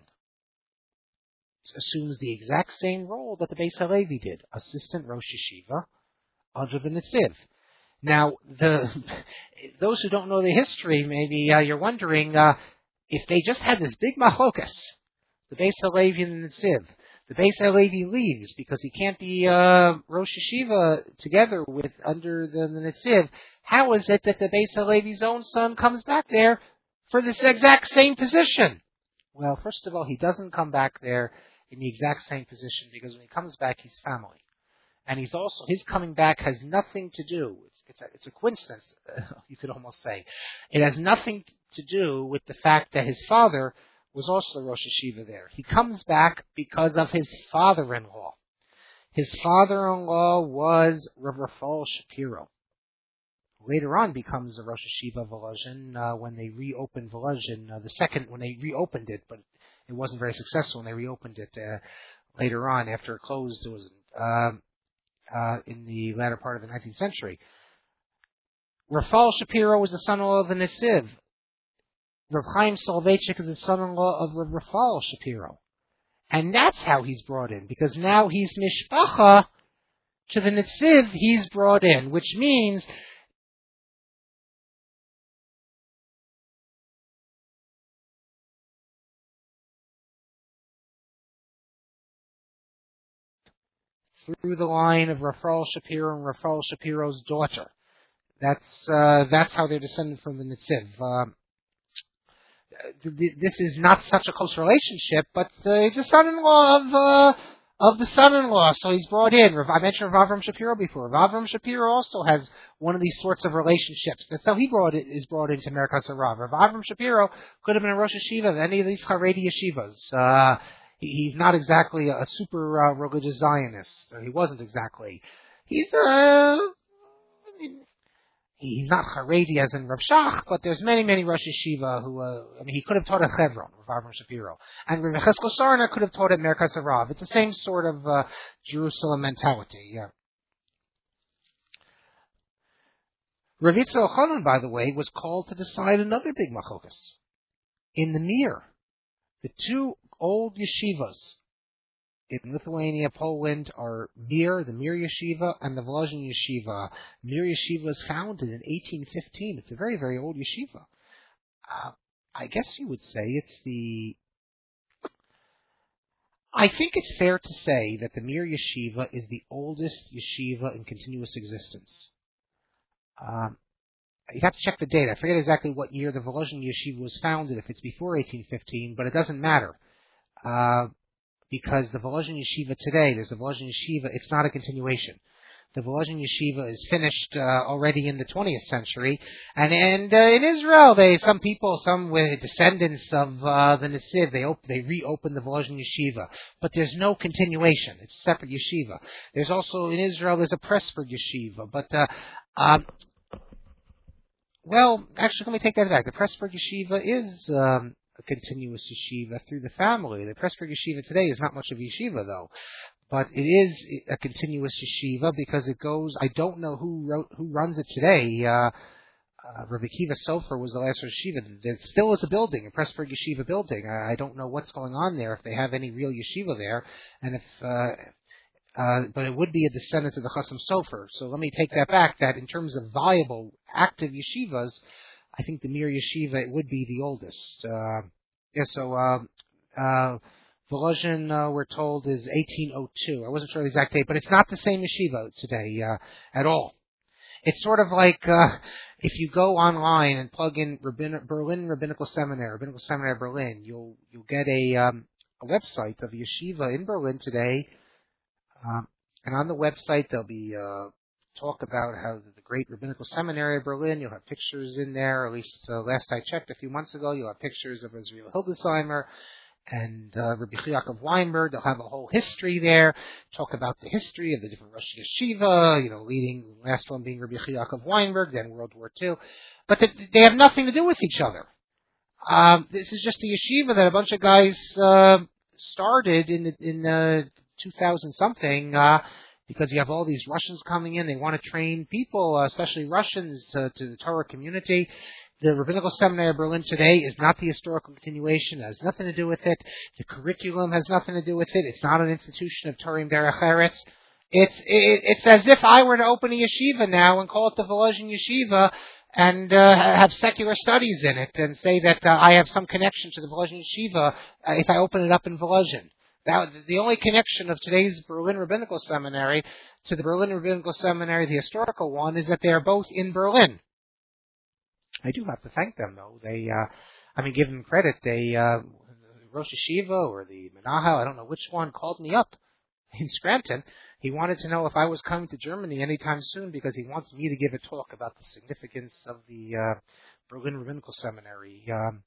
assumes the exact same role that the Beis Halevi did, assistant Rosh Yeshiva under the Netziv. Now, those who don't know the history, maybe you're wondering if they just had this big machlokas, the Beis Halevi and the Netziv. The Beis Halevi leaves because he can't be Rosh Yeshiva together with under the Netziv. How is it that the Beis Halevi's own son comes back there for this exact same position? Well, first of all, he doesn't come back there in the exact same position because when he comes back, he's family. And his coming back has nothing to do, it's a coincidence, you could almost say. It has nothing to do with the fact that his father was also the Rosh Yeshiva there. He comes back because of his father-in-law. His father-in-law was Rav Rafal Shapiro. Later on becomes the Rosh Yeshiva of Volozhin when they reopened Volozhin, when they reopened it, but it wasn't very successful when they reopened it later on after it closed. It was in the latter part of the 19th century. Rafal Shapiro was the son-in-law of the Netziv. Reb Chaim Soloveitchik is the son-in-law of Reb Rafal Shapiro. And that's how he's brought in, because now he's mishpacha to the Netziv, he's brought in, which means through the line of Rafal Shapiro and Rafal Shapiro's daughter. That's how they're descended from the Netziv. This is not such a close relationship, but he's a son-in-law of the son-in-law, so he's brought in. I mentioned Rav Avram Shapiro before. Rav Avram Shapiro also has one of these sorts of relationships. That's how he is brought into Merkaz Rav. Rav Avram Shapiro could have been a Rosh Yeshiva of any of these Haredi yeshivas. He's not exactly a super religious Zionist. He wasn't exactly. He's not Haredi as in Rav Shach, but there's many Rosh Yeshiva who, he could have taught at Hebron, Rav Avram Shapiro. And Rav Cheskel Sarna could have taught at Merkaz Rav. It's the same sort of Jerusalem mentality, yeah. Rav Yitzchak Elchanan, by the way, was called to decide another big machokas. In the Mir, the two old yeshivas in Lithuania, Poland, are Mir, the Mir Yeshiva, and the Volozhin Yeshiva. Mir Yeshiva was founded in 1815. It's a very, very old yeshiva. I guess you would say it's I think it's fair to say that the Mir Yeshiva is the oldest yeshiva in continuous existence. You have to check the date. I forget exactly what year the Volozhin Yeshiva was founded, if it's before 1815, but it doesn't matter. Because the Volozhin Yeshiva today, there's a Volozhin Yeshiva, it's not a continuation. The Volozhin Yeshiva is finished already in the 20th century, and in Israel, some with descendants of the Nesiv, they reopened the Volozhin Yeshiva, but there's no continuation. It's a separate yeshiva. There's also in Israel there's a Pressburg Yeshiva, but actually, let me take that back. The Pressburg Yeshiva is a continuous yeshiva through the family. The Pressburg Yeshiva today is not much of a yeshiva, though, but it is a continuous yeshiva because it goes. I don't know who runs it today. Rabbi Akiva Sofer was the last yeshiva. There still is a building, a Pressburg Yeshiva building. I don't know what's going on there, if they have any real yeshiva there, and but it would be a descendant of the Chasam Sofer. So let me take that back. That in terms of viable, active yeshivas, I think the Mir Yeshiva, it would be the oldest. Volozhin, we're told, is 1802. I wasn't sure the exact date, but it's not the same yeshiva today at all. It's sort of like if you go online and plug in Berlin Rabbinical Seminary Berlin, you'll get a website of a yeshiva in Berlin today, and on the website there'll be talk about how the great Rabbinical Seminary of Berlin. You'll have pictures in there, at least last I checked a few months ago. You'll have pictures of Israel Hildesheimer and Rabbi Yaakov Weinberg. They'll have a whole history there, talk about the history of the different Rosh Yeshiva, leading, the last one being Rabbi Yaakov Weinberg, then World War II. But they have nothing to do with each other. This is just a yeshiva that a bunch of guys started in 2000-something, because you have all these Russians coming in. They want to train people, especially Russians, to the Torah community. The Rabbinical Seminary of Berlin today is not the historical continuation. It has nothing to do with it. The curriculum has nothing to do with it. It's not an institution of Torah Derech Eretz. It's as if I were to open a yeshiva now and call it the Volozhin Yeshiva and have secular studies in it and say that I have some connection to the Volozhin Yeshiva if I open it up in Volozhin. Now, the only connection of today's Berlin Rabbinical Seminary to the Berlin Rabbinical Seminary, the historical one, is that they are both in Berlin. I do have to thank them, though. Give them credit. Rosh Yeshiva or the Menahel, I don't know which one, called me up in Scranton. He wanted to know if I was coming to Germany anytime soon because he wants me to give a talk about the significance of the Berlin Rabbinical Seminary.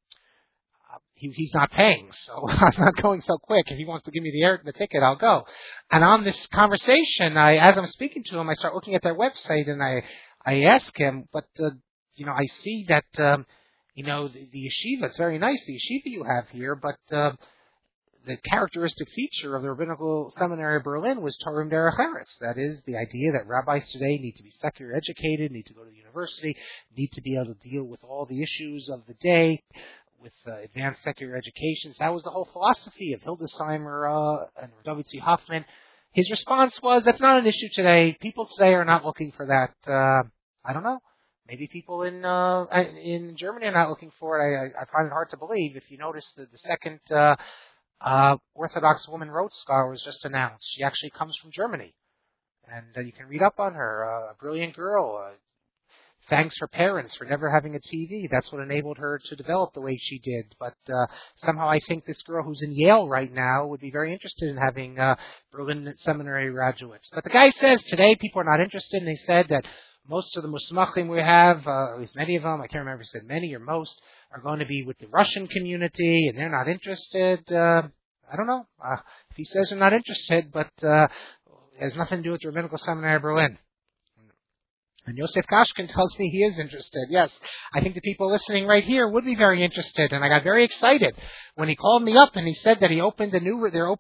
He's not paying, so I'm not going so quick. If he wants to give me the ticket, I'll go. And on this conversation, as I'm speaking to him, I start looking at their website, and I ask him, but I see that the yeshiva, it's very nice, the yeshiva you have here, but the characteristic feature of the Rabbinical Seminary of Berlin was Torah Derech Eretz. That is, the idea that rabbis today need to be secular educated, need to go to the university, need to be able to deal with all the issues of the day, with advanced secular educations. That was the whole philosophy of Hildesheimer and David Hoffman. His response was, that's not an issue today. People today are not looking for that. I don't know. Maybe people in Germany are not looking for it. I find it hard to believe. If you notice, the second Orthodox woman Rhodes Scholar was just announced. She actually comes from Germany. And you can read up on her. A brilliant girl. Thanks her parents for never having a TV. That's what enabled her to develop the way she did. But somehow I think this girl who's in Yale right now would be very interested in having Berlin Seminary graduates. But the guy says today people are not interested, and they said that most of the musmachim we have, or at least many of them, I can't remember if he said many or most, are going to be with the Russian community, and they're not interested. I don't know if he says they're not interested, but it has nothing to do with the Rabbinical Seminary of Berlin. And Yosef Kashkin tells me he is interested. Yes, I think the people listening right here would be very interested. And I got very excited when he called me up and he said that he opened a new. They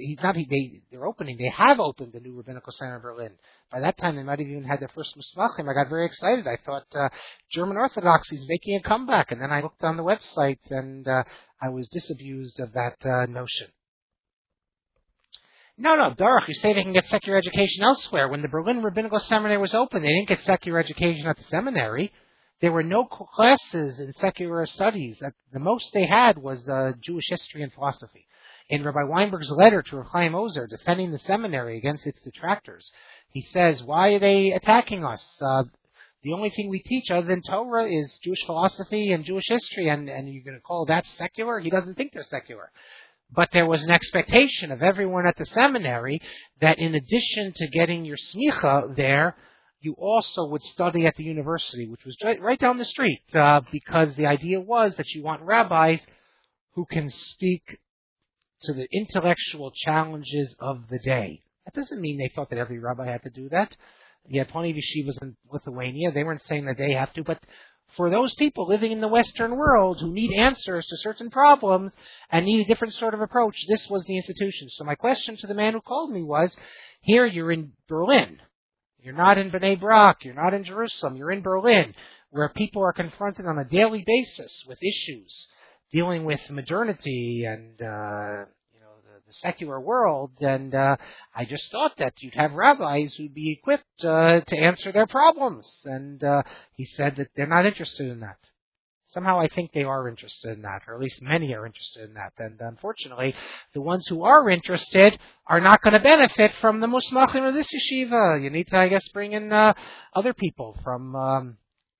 have opened the new Rabbinical Center in Berlin. By that time, they might have even had their first musmachim. I got very excited. I thought German Orthodoxy is making a comeback. And then I looked on the website and I was disabused of that notion. No, Baruch, you say they can get secular education elsewhere. When the Berlin Rabbinical Seminary was open, they didn't get secular education at the seminary. There were no classes in secular studies. The most they had was Jewish history and philosophy. In Rabbi Weinberg's letter to Rav Chaim Ozer, defending the seminary against its detractors, he says, "Why are they attacking us? The only thing we teach other than Torah is Jewish philosophy and Jewish history, and you're going to call that secular?" He doesn't think they're secular. But there was an expectation of everyone at the seminary that in addition to getting your smicha there, you also would study at the university, which was right down the street, because the idea was that you want rabbis who can speak to the intellectual challenges of the day. That doesn't mean they thought that every rabbi had to do that. You had plenty of yeshivas in Lithuania. They weren't saying that they have to, but for those people living in the Western world who need answers to certain problems and need a different sort of approach, this was the institution. So my question to the man who called me was, here you're in Berlin. You're not in Bnei Brak. You're not in Jerusalem. You're in Berlin, where people are confronted on a daily basis with issues dealing with modernity and the secular world, and I just thought that you'd have rabbis who'd be equipped to answer their problems. And he said that they're not interested in that. Somehow I think they are interested in that, or at least many are interested in that. And unfortunately, the ones who are interested are not going to benefit from the musmachim of this yeshiva. You need to, I guess, bring in other people from...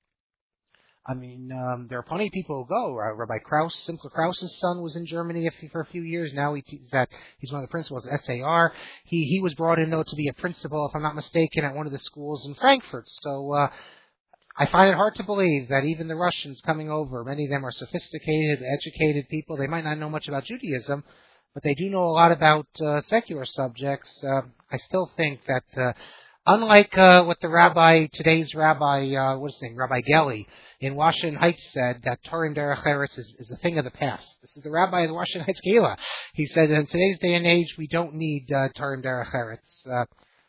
there are plenty of people who go. Rabbi Krauss, Simcha Krauss's son, was in Germany for a few years. Now he's one of the principals at SAR. He was brought in, though, to be a principal, if I'm not mistaken, at one of the schools in Frankfurt. So I find it hard to believe that even the Russians coming over, many of them are sophisticated, educated people. They might not know much about Judaism, but they do know a lot about secular subjects. I still think that unlike what today's rabbi, what's his name, Rabbi Gelly in Washington Heights said, that Torah Derech Eretz is a thing of the past. This is the rabbi of the Washington Heights Gila. He said, in today's day and age, we don't need Torah Derech Eretz.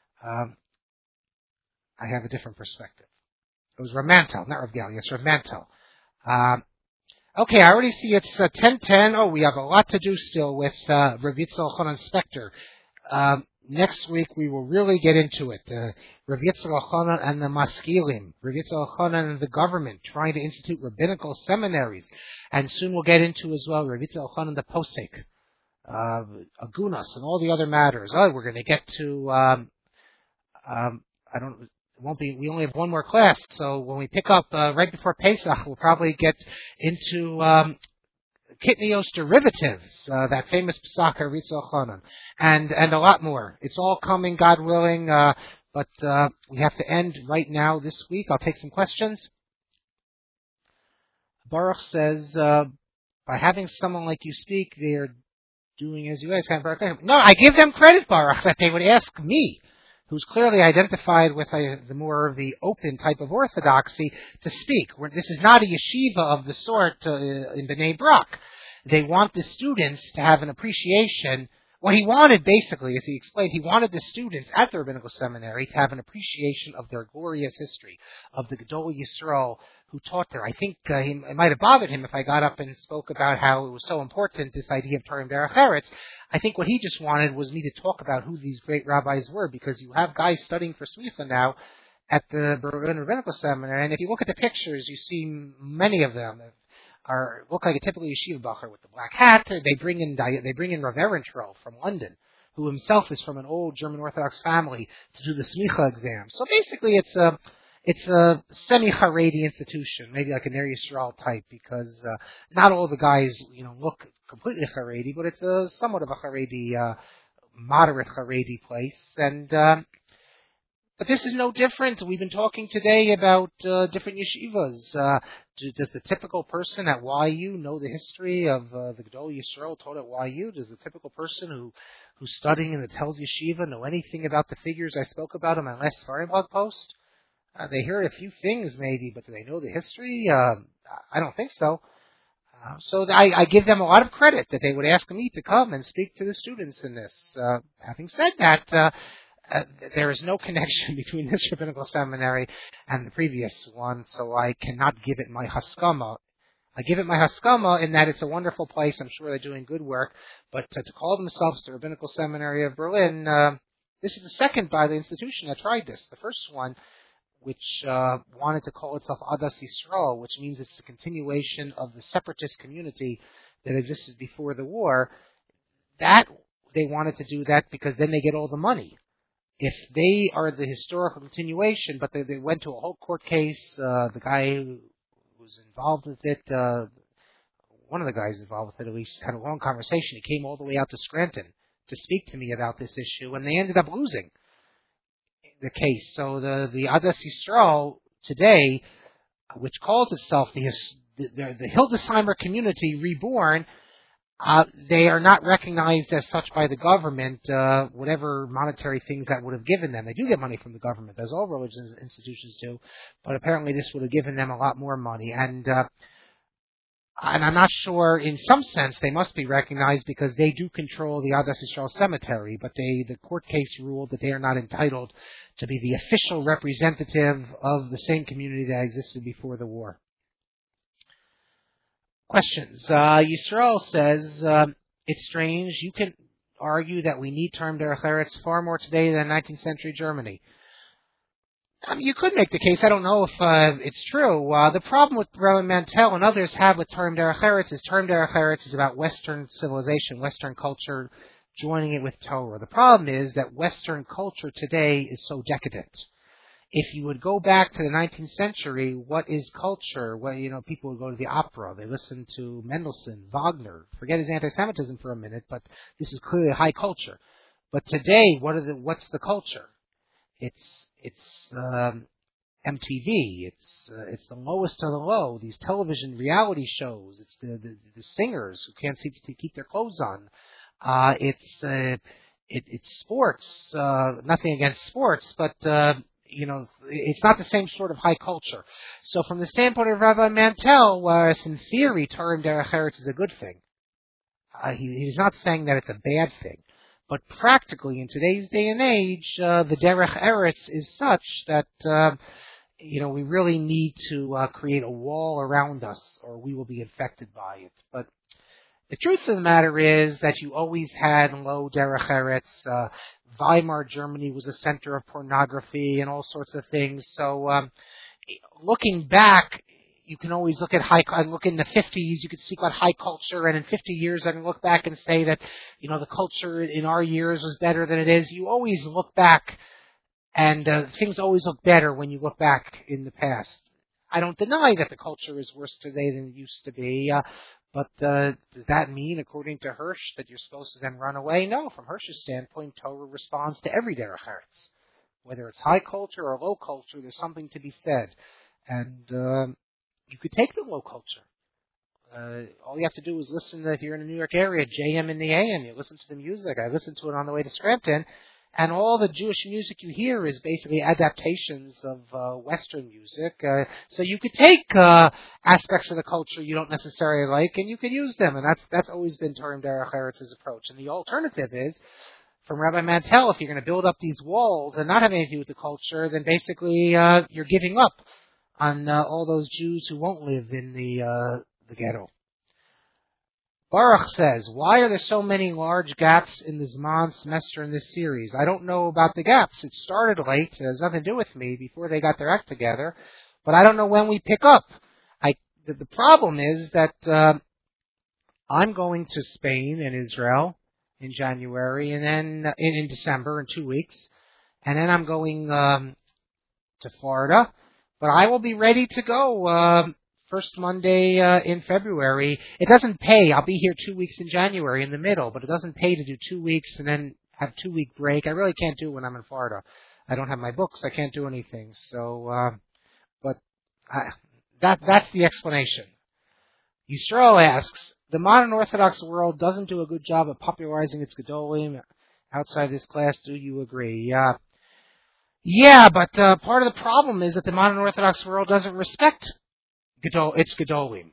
I have a different perspective. It was Rav Mantel, not Rav Gelly, it's Rav Mantel. Okay, I already see it's 10:10. Oh, we have a lot to do still with Rav Yitzchak Elchanan Spector. Next week we will really get into it. Rav Yitzchak Elchanan and the Maskilim, Rav Yitzchak Elchanan and the government trying to institute rabbinical seminaries, and soon we'll get into as well Rav Yitzchak Elchanan the Posek, Agunas, and all the other matters. Oh, we're going to get to we only have one more class, so when we pick up right before Pesach, we'll probably get into Kitnios derivatives, that famous Pesach Rav Yitzchak Elchanan, and a lot more. It's all coming, God willing, but we have to end right now this week. I'll take some questions. Baruch says, by having someone like you speak, they're doing as you ask. No, I give them credit, Baruch, that they would ask me, who's clearly identified with the more of the open type of orthodoxy, to speak. This is not a yeshiva of the sort in Bnei Brak. They want the students to have an appreciation. What he wanted, basically, as he explained, he wanted the students at the Rabbinical Seminary to have an appreciation of their glorious history, of the Gedolei Yisrael who taught there. I think it might have bothered him if I got up and spoke about how it was so important, this idea of Torah Derech Eretz. I think what he just wanted was me to talk about who these great rabbis were, because you have guys studying for Smicha now at the Berlin Rabbinical Seminary, and if you look at the pictures, you see many of them look like a typical yeshiva bacher with the black hat. They bring in Rav Ehrentreu from London, who himself is from an old German Orthodox family, to do the Smicha exam. So basically, it's a semi-Haredi institution, maybe like a Ner Yisrael type, because not all the guys look completely Haredi, but it's a somewhat of a Haredi, moderate Haredi place, and. But this is no different. We've been talking today about different yeshivas. Does the typical person at YU know the history of the Gedolei Yisrael taught at YU? Does the typical person who's studying in the Telz Yeshiva know anything about the figures I spoke about in my last Sfarim blog post? They heard a few things maybe, but do they know the history? I don't think so. So I give them a lot of credit that they would ask me to come and speak to the students in this. Having said that, there is no connection between this rabbinical seminary and the previous one, so I cannot give it my haskama. I give it my haskama in that it's a wonderful place. I'm sure they're doing good work. But to call themselves the Rabbinical Seminary of Berlin, this is the second by the institution that tried this. The first one, which wanted to call itself Adas Yisrael, which means it's the continuation of the separatist community that existed before the war, that they wanted to do that because then they get all the money. If they are the historical continuation, but they went to a whole court case, the guy who was involved with it, one of the guys involved with it at least, had a long conversation. He came all the way out to Scranton to speak to me about this issue, and they ended up losing the case. So the Adas Yisrael today, which calls itself the Hildesheimer community reborn, they are not recognized as such by the government, whatever monetary things that would have given them. They do get money from the government, as all religious institutions do, but apparently this would have given them a lot more money. And I'm not sure, in some sense, they must be recognized because they do control the Adas Yisrael cemetery, but the court case ruled that they are not entitled to be the official representative of the same community that existed before the war. Questions. Yisrael says, it's strange. You can argue that we need term derech eretz far more today than 19th century Germany. You could make the case. I don't know if it's true. The problem with Rabbi Mantel and others have with term derech eretz is about Western civilization, Western culture, joining it with Torah. The problem is that Western culture today is so decadent. If you would go back to the 19th century, what is culture? Well, people would go to the opera. They listen to Mendelssohn, Wagner. Forget his anti-Semitism for a minute, but this is clearly high culture. But today, what's the culture? It's MTV. It's the lowest of the low. These television reality shows. It's the singers who can't seem to keep their clothes on. It's sports. Nothing against sports, but it's not the same sort of high culture. So from the standpoint of Rabbi Mantel, whereas in theory, Torah derech eretz is a good thing, he's not saying that it's a bad thing. But practically, in today's day and age, the derech eretz is such that, we really need to create a wall around us, or we will be infected by it. But the truth of the matter is that you always had low derech eretz. Weimar Germany was a center of pornography and all sorts of things. So, looking back, you can always look at look in the 50s, you could speak about high culture, and in 50 years I can look back and say that, the culture in our years was better than it is. You always look back, and things always look better when you look back in the past. I don't deny that the culture is worse today than it used to be, but does that mean, according to Hirsch, that you're supposed to then run away? No, from Hirsch's standpoint, Torah responds to every derech eretz. Whether it's high culture or low culture, there's something to be said. And you could take the low culture. All you have to do is listen if you're in the New York area, JM in the AM, you listen to the music. I listened to it on the way to Scranton, and all the Jewish music you hear is basically adaptations of Western music. So you could take aspects of the culture you don't necessarily like, and you could use them, and that's always been Torah derech eretz's approach. And the alternative is, from Rabbi Mantel, if you're going to build up these walls and not have anything to do with the culture, then basically you're giving up on all those Jews who won't live in the ghetto. Baruch says, why are there so many large gaps in the Zman semester in this series? I don't know about the gaps. It started late. It has nothing to do with me before they got their act together. But I don't know when we pick up. The problem is that I'm going to Spain and Israel in January, and then in December, in 2 weeks. And then I'm going to Florida. But I will be ready to go first Monday in February. It doesn't pay. I'll be here 2 weeks in January in the middle, but it doesn't pay to do 2 weeks and then have 2 week break. I really can't do it when I'm in Florida. I don't have my books. I can't do anything. So, that's the explanation. Yisrael asks, the modern Orthodox world doesn't do a good job of popularizing its Gedolim outside this class. Do you agree? Yeah, but part of the problem is that the modern Orthodox world doesn't respect its Gedolim.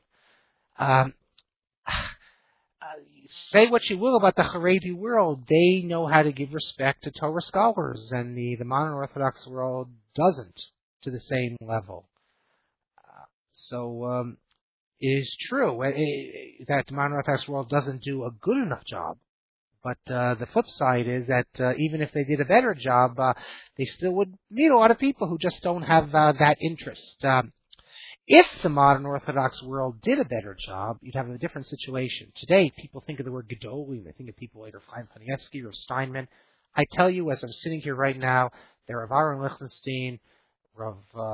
Say what you will about the Haredi world, they know how to give respect to Torah scholars, and the modern Orthodox world doesn't to the same level. So It is true that the modern Orthodox world doesn't do a good enough job. But the flip side is that even if they did a better job, they still would meet a lot of people who just don't have that interest. If the modern Orthodox world did a better job, you'd have a different situation. Today, people think of the word Gedolim. They think of people like Chaim Kanievsky or Steinman. I tell you, as I'm sitting here right now, there are Rav Aaron Lichtenstein, Rav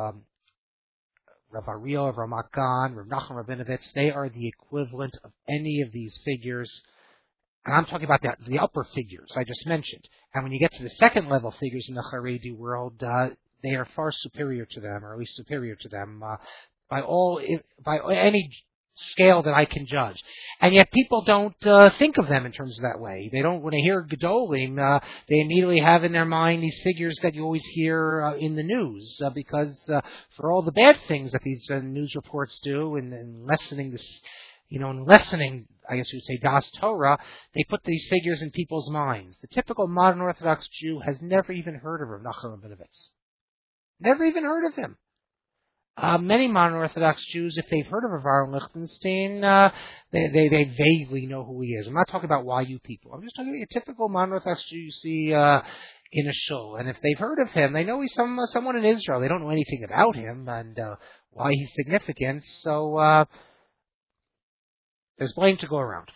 Ariel, Rav Ramat Gan, Rav Nachum Rabinovitz. They are the equivalent of any of these figures. And I'm talking about the upper figures I just mentioned. And when you get to the second level figures in the Haredi world, they are far superior to them, or at least superior to them, by any scale that I can judge. And yet people don't think of them in terms of that way. They don't, when they hear Gedolim, they immediately have in their mind these figures that you always hear in the news, because for all the bad things that these news reports do in lessening this, in lessening, I guess you would say, Das Torah, they put these figures in people's minds. The typical modern Orthodox Jew has never even heard of Rav Nachum Rabinovitz. Never even heard of him. Many modern Orthodox Jews, if they've heard of Rav Aaron Lichtenstein, they vaguely know who he is. I'm not talking about YU people. I'm just talking about a typical modern Orthodox Jew you see in a shul. And if they've heard of him, they know he's someone in Israel. They don't know anything about him and why he's significant. So there's blame to go around.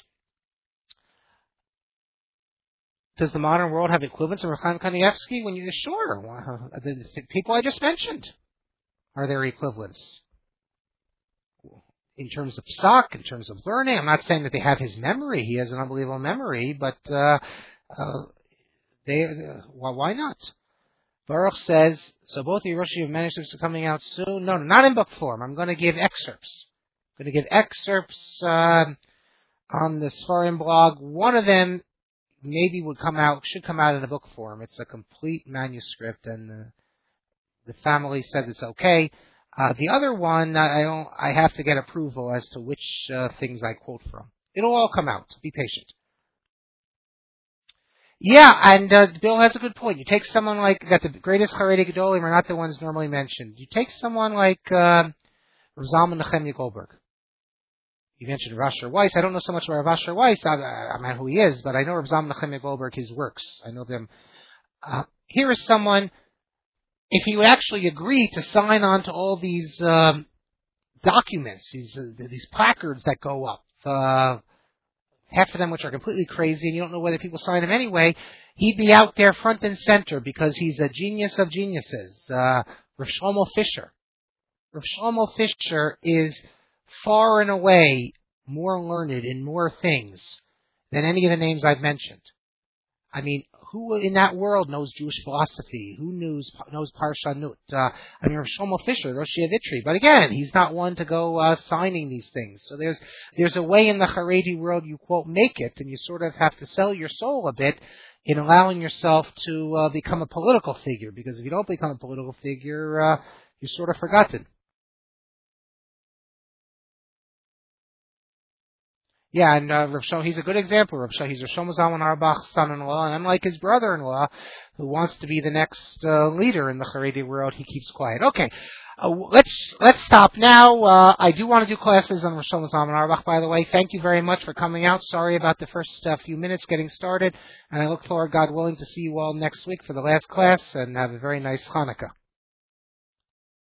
Does the modern world have equivalents of Rav Chaim Kanievsky? Sure. The people I just mentioned. Are there equivalents? In terms of psak, in terms of learning, I'm not saying that they have his memory. He has an unbelievable memory, but why not? Baruch says, so both the Yerushim manuscripts are coming out soon. No, not in book form. I'm going to give excerpts. I'm going to give excerpts on the Sfarim blog. One of them maybe should come out in a book form. It's a complete manuscript, and the family said it's okay. The other one, I have to get approval as to which things I quote from. It'll all come out. Be patient. Yeah, and Bill has a good point. You take someone like that. The greatest Haredi Gedolim are not the ones normally mentioned. You take someone like Rav Zalman Nechemya Goldberg. You mentioned Rav Asher Weiss. I don't know so much about Rav Asher Weiss. I don't know who he is, but I know Rav Zalman Nechemya Goldberg, his works. I know them. Here is someone. If you actually agree to sign on to all these documents, these placards that go up, half of them which are completely crazy, and you don't know whether people sign them anyway, he'd be out there front and center because he's a genius of geniuses. Rav Shlomo Fisher. Rav Shlomo Fisher is far and away more learned in more things than any of the names I've mentioned. I mean, who in that world knows Jewish philosophy? Who knows Parshanut? Rav Shlomo Fisher, Rosh Yevitri. But again, he's not one to go signing these things. So there's a way in the Haredi world you, quote, make it, and you sort of have to sell your soul a bit in allowing yourself to become a political figure. Because if you don't become a political figure, you're sort of forgotten. Yeah, and Rav Shlomo, he's a good example. He's Rav Shlomo Zalman Auerbach's son-in-law, and unlike his brother-in-law, who wants to be the next leader in the Haredi world, he keeps quiet. Okay, let's stop now. I do want to do classes on Rav Shlomo Zalman Auerbach, by the way. Thank you very much for coming out. Sorry about the first few minutes getting started, and I look forward, God willing, to see you all next week for the last class, and have a very nice Hanukkah.